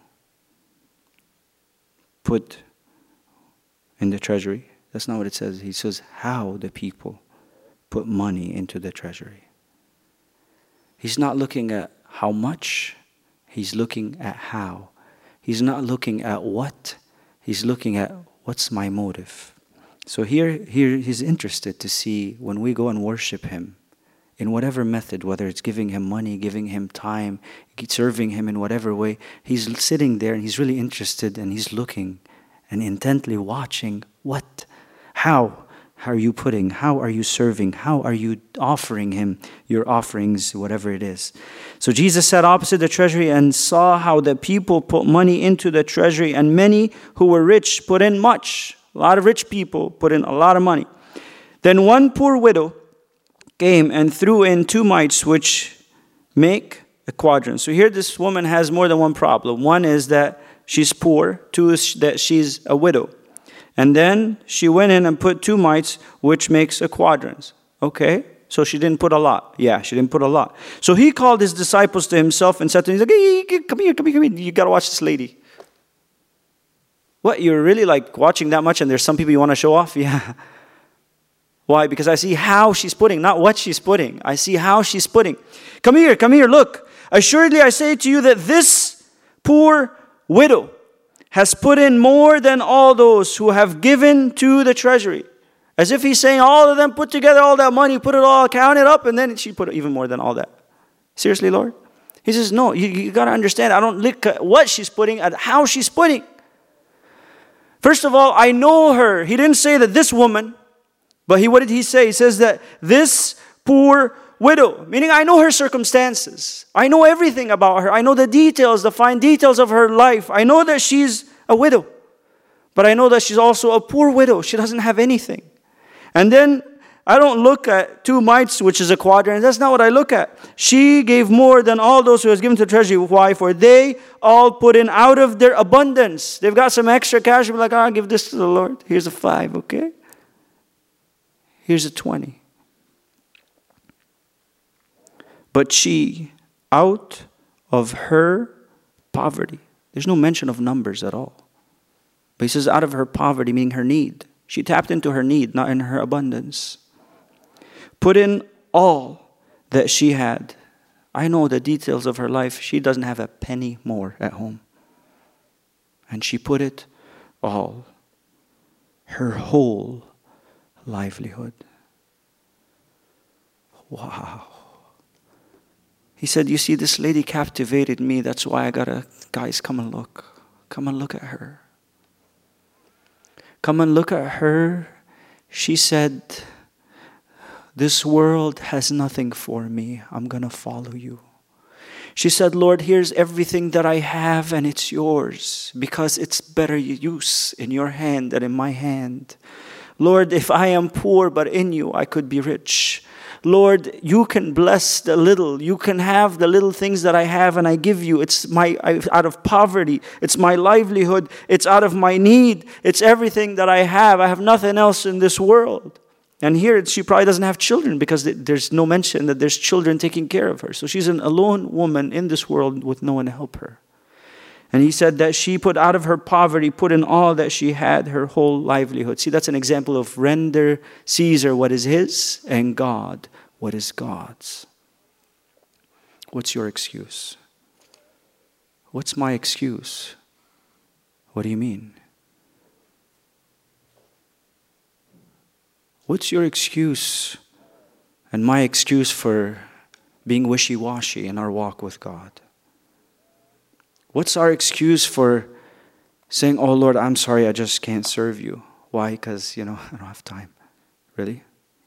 put in the treasury. That's not what it says. He says how the people put money into the treasury. He's not looking at how much, he's looking at how. He's not looking at what, he's looking at what's my motive. So here he's interested to see when we go and worship him, in whatever method, whether it's giving him money, giving him time, serving him in whatever way, he's sitting there and he's really interested and he's looking and intently watching how are you putting, how are you serving, how are you offering him your offerings, whatever it is. So Jesus sat opposite the treasury and saw how the people put money into the treasury, and many who were rich put in much. A lot of rich people put in a lot of money. Then one poor widow came and threw in 2 mites, which make a quadrant. So here this woman has more than one problem. One is that she's poor. 2 is that she's a widow. And then she went in and put 2 mites, which makes a quadrant. Okay, so she didn't put a lot. Yeah, she didn't put a lot. So he called his disciples to himself and said to them, he's like, hey, come here. You got to watch this lady. What, you're really like watching that much and there's some people you want to show off? Yeah. Why? Because I see how she's putting, not what she's putting. I see how she's putting. Come here, look. Assuredly I say to you that this poor widow has put in more than all those who have given to the treasury. As if he's saying all of them put together all that money, put it all, count it up, and then she put even more than all that. Seriously, Lord? He says, no, you got to understand. I don't look at what she's putting, at how she's putting. First of all, I know her. He didn't say that this woman, but what did he say? He says that this poor widow, meaning I know her circumstances. I know everything about her. I know the details, the fine details of her life. I know that she's a widow. But I know that she's also a poor widow. She doesn't have anything. And then I don't look at 2 mites, which is a quadrant. That's not what I look at. She gave more than all those who has given to the treasury. Why? For they all put in out of their abundance. They've got some extra cash. They're like, I'll give this to the Lord. Here's a 5, okay? Here's a 20. But she, out of her poverty, there's no mention of numbers at all. But he says out of her poverty, meaning her need. She tapped into her need, not in her abundance. Put in all that she had. I know the details of her life. She doesn't have a penny more at home. And she put it all. Her whole livelihood. Wow. He said, you see, this lady captivated me. That's why I got to, guys, come and look. Come and look at her. Come and look at her. She said, this world has nothing for me. I'm going to follow you. She said, Lord, here's everything that I have and it's yours because it's better use in your hand than in my hand. Lord, if I am poor but in you, I could be rich. Lord, you can bless the little. You can have the little things that I have and I give you. It's out of poverty. It's my livelihood. It's out of my need. It's everything that I have. I have nothing else in this world. And here she probably doesn't have children because there's no mention that there's children taking care of her. So she's an alone woman in this world with no one to help her. And he said that she put out of her poverty, put in all that she had, her whole livelihood. See, that's an example of render Caesar what is his and God what is God's. What's your excuse? What's my excuse? What do you mean? What's your excuse and my excuse for being wishy-washy in our walk with God? What's our excuse for saying, oh Lord, I'm sorry, I just can't serve you. Why? Because, I don't have time. Really?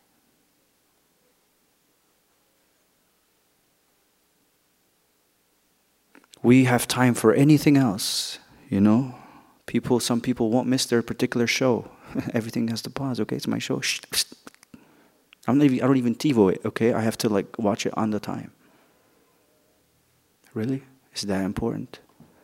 We have time for anything else, Some people won't miss their particular show. Everything has to pause. Okay, it's my show. I don't even TiVo it, okay? I have to watch it on the time. Really? Is that important?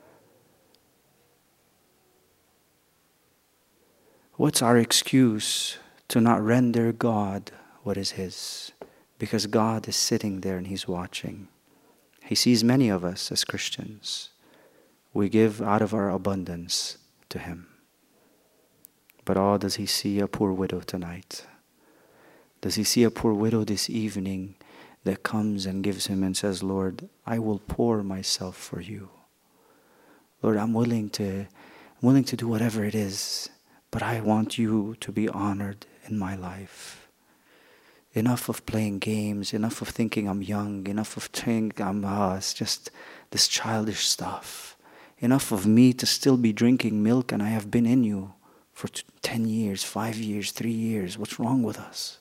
What's our excuse to not render God what is His? Because God is sitting there and He's watching. He sees many of us as Christians. We give out of our abundance to Him. But does He see a poor widow tonight? Does He see a poor widow this evening that comes and gives Him and says, Lord, I will pour myself for you. Lord, I'm willing to do whatever it is, but I want you to be honored in my life. Enough of playing games, enough of thinking I'm young, enough of thinking it's just this childish stuff. Enough of me to still be drinking milk and I have been in you for 10 years, 5 years, 3 years. What's wrong with us?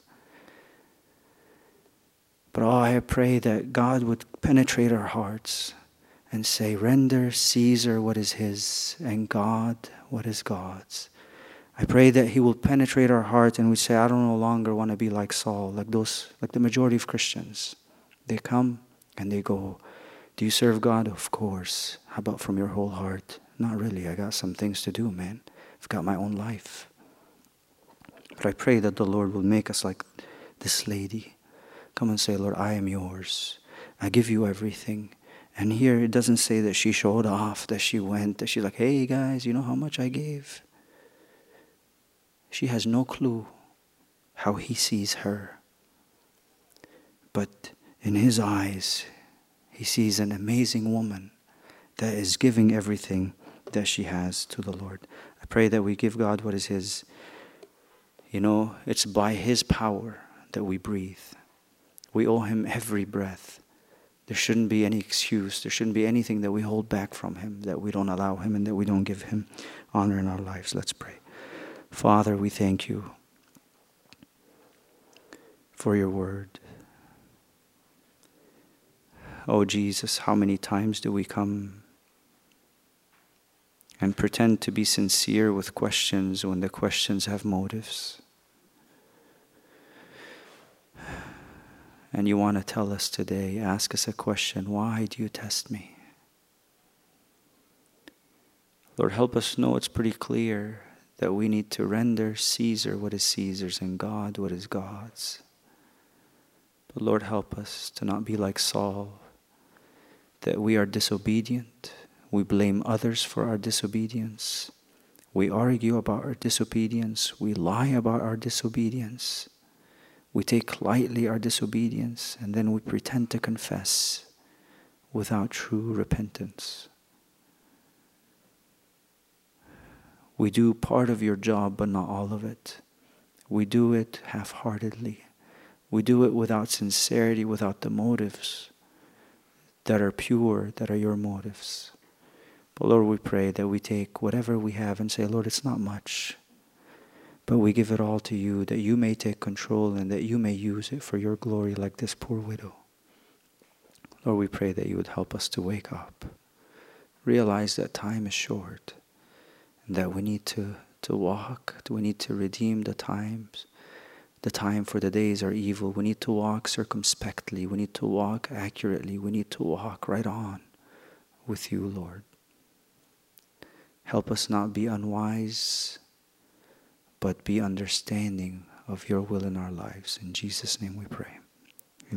But I pray that God would penetrate our hearts and say, render Caesar what is his and God what is God's. I pray that He will penetrate our heart and we say, I don't no longer want to be like Saul, like the majority of Christians. They come and they go, do you serve God? Of course. How about from your whole heart? Not really. I got some things to do, man. I've got my own life. But I pray that the Lord will make us like this lady. Come and say, Lord, I am yours. I give you everything. And here it doesn't say that she showed off, that she went, that she's like, hey guys, you know how much I gave? She has no clue how He sees her. But in His eyes, He sees an amazing woman that is giving everything that she has to the Lord. I pray that we give God what is His. You know, it's by His power that we breathe. We owe Him every breath. There shouldn't be any excuse. There shouldn't be anything that we hold back from Him, that we don't allow Him and that we don't give Him honor in our lives. Let's pray. Father, we thank you for your word. Oh Jesus, how many times do we come and pretend to be sincere with questions when the questions have motives? And you want to tell us today, ask us a question, why do you test me? Lord, help us know it's pretty clear that we need to render Caesar what is Caesar's and God what is God's. But Lord, help us to not be like Saul, that we are disobedient. We blame others for our disobedience. We argue about our disobedience. We lie about our disobedience. We take lightly our disobedience, and then we pretend to confess without true repentance. We do part of your job, but not all of it. We do it half-heartedly. We do it without sincerity, without the motives that are pure, that are your motives. But Lord, we pray that we take whatever we have and say, Lord, it's not much, but we give it all to you, that you may take control and that you may use it for your glory like this poor widow. Lord, we pray that you would help us to wake up, realize that time is short, that we need to walk, we need to redeem the times. The time for the days are evil. We need to walk circumspectly. We need to walk accurately. We need to walk right on with you, Lord. Help us not be unwise, but be understanding of your will in our lives. In Jesus' name we pray.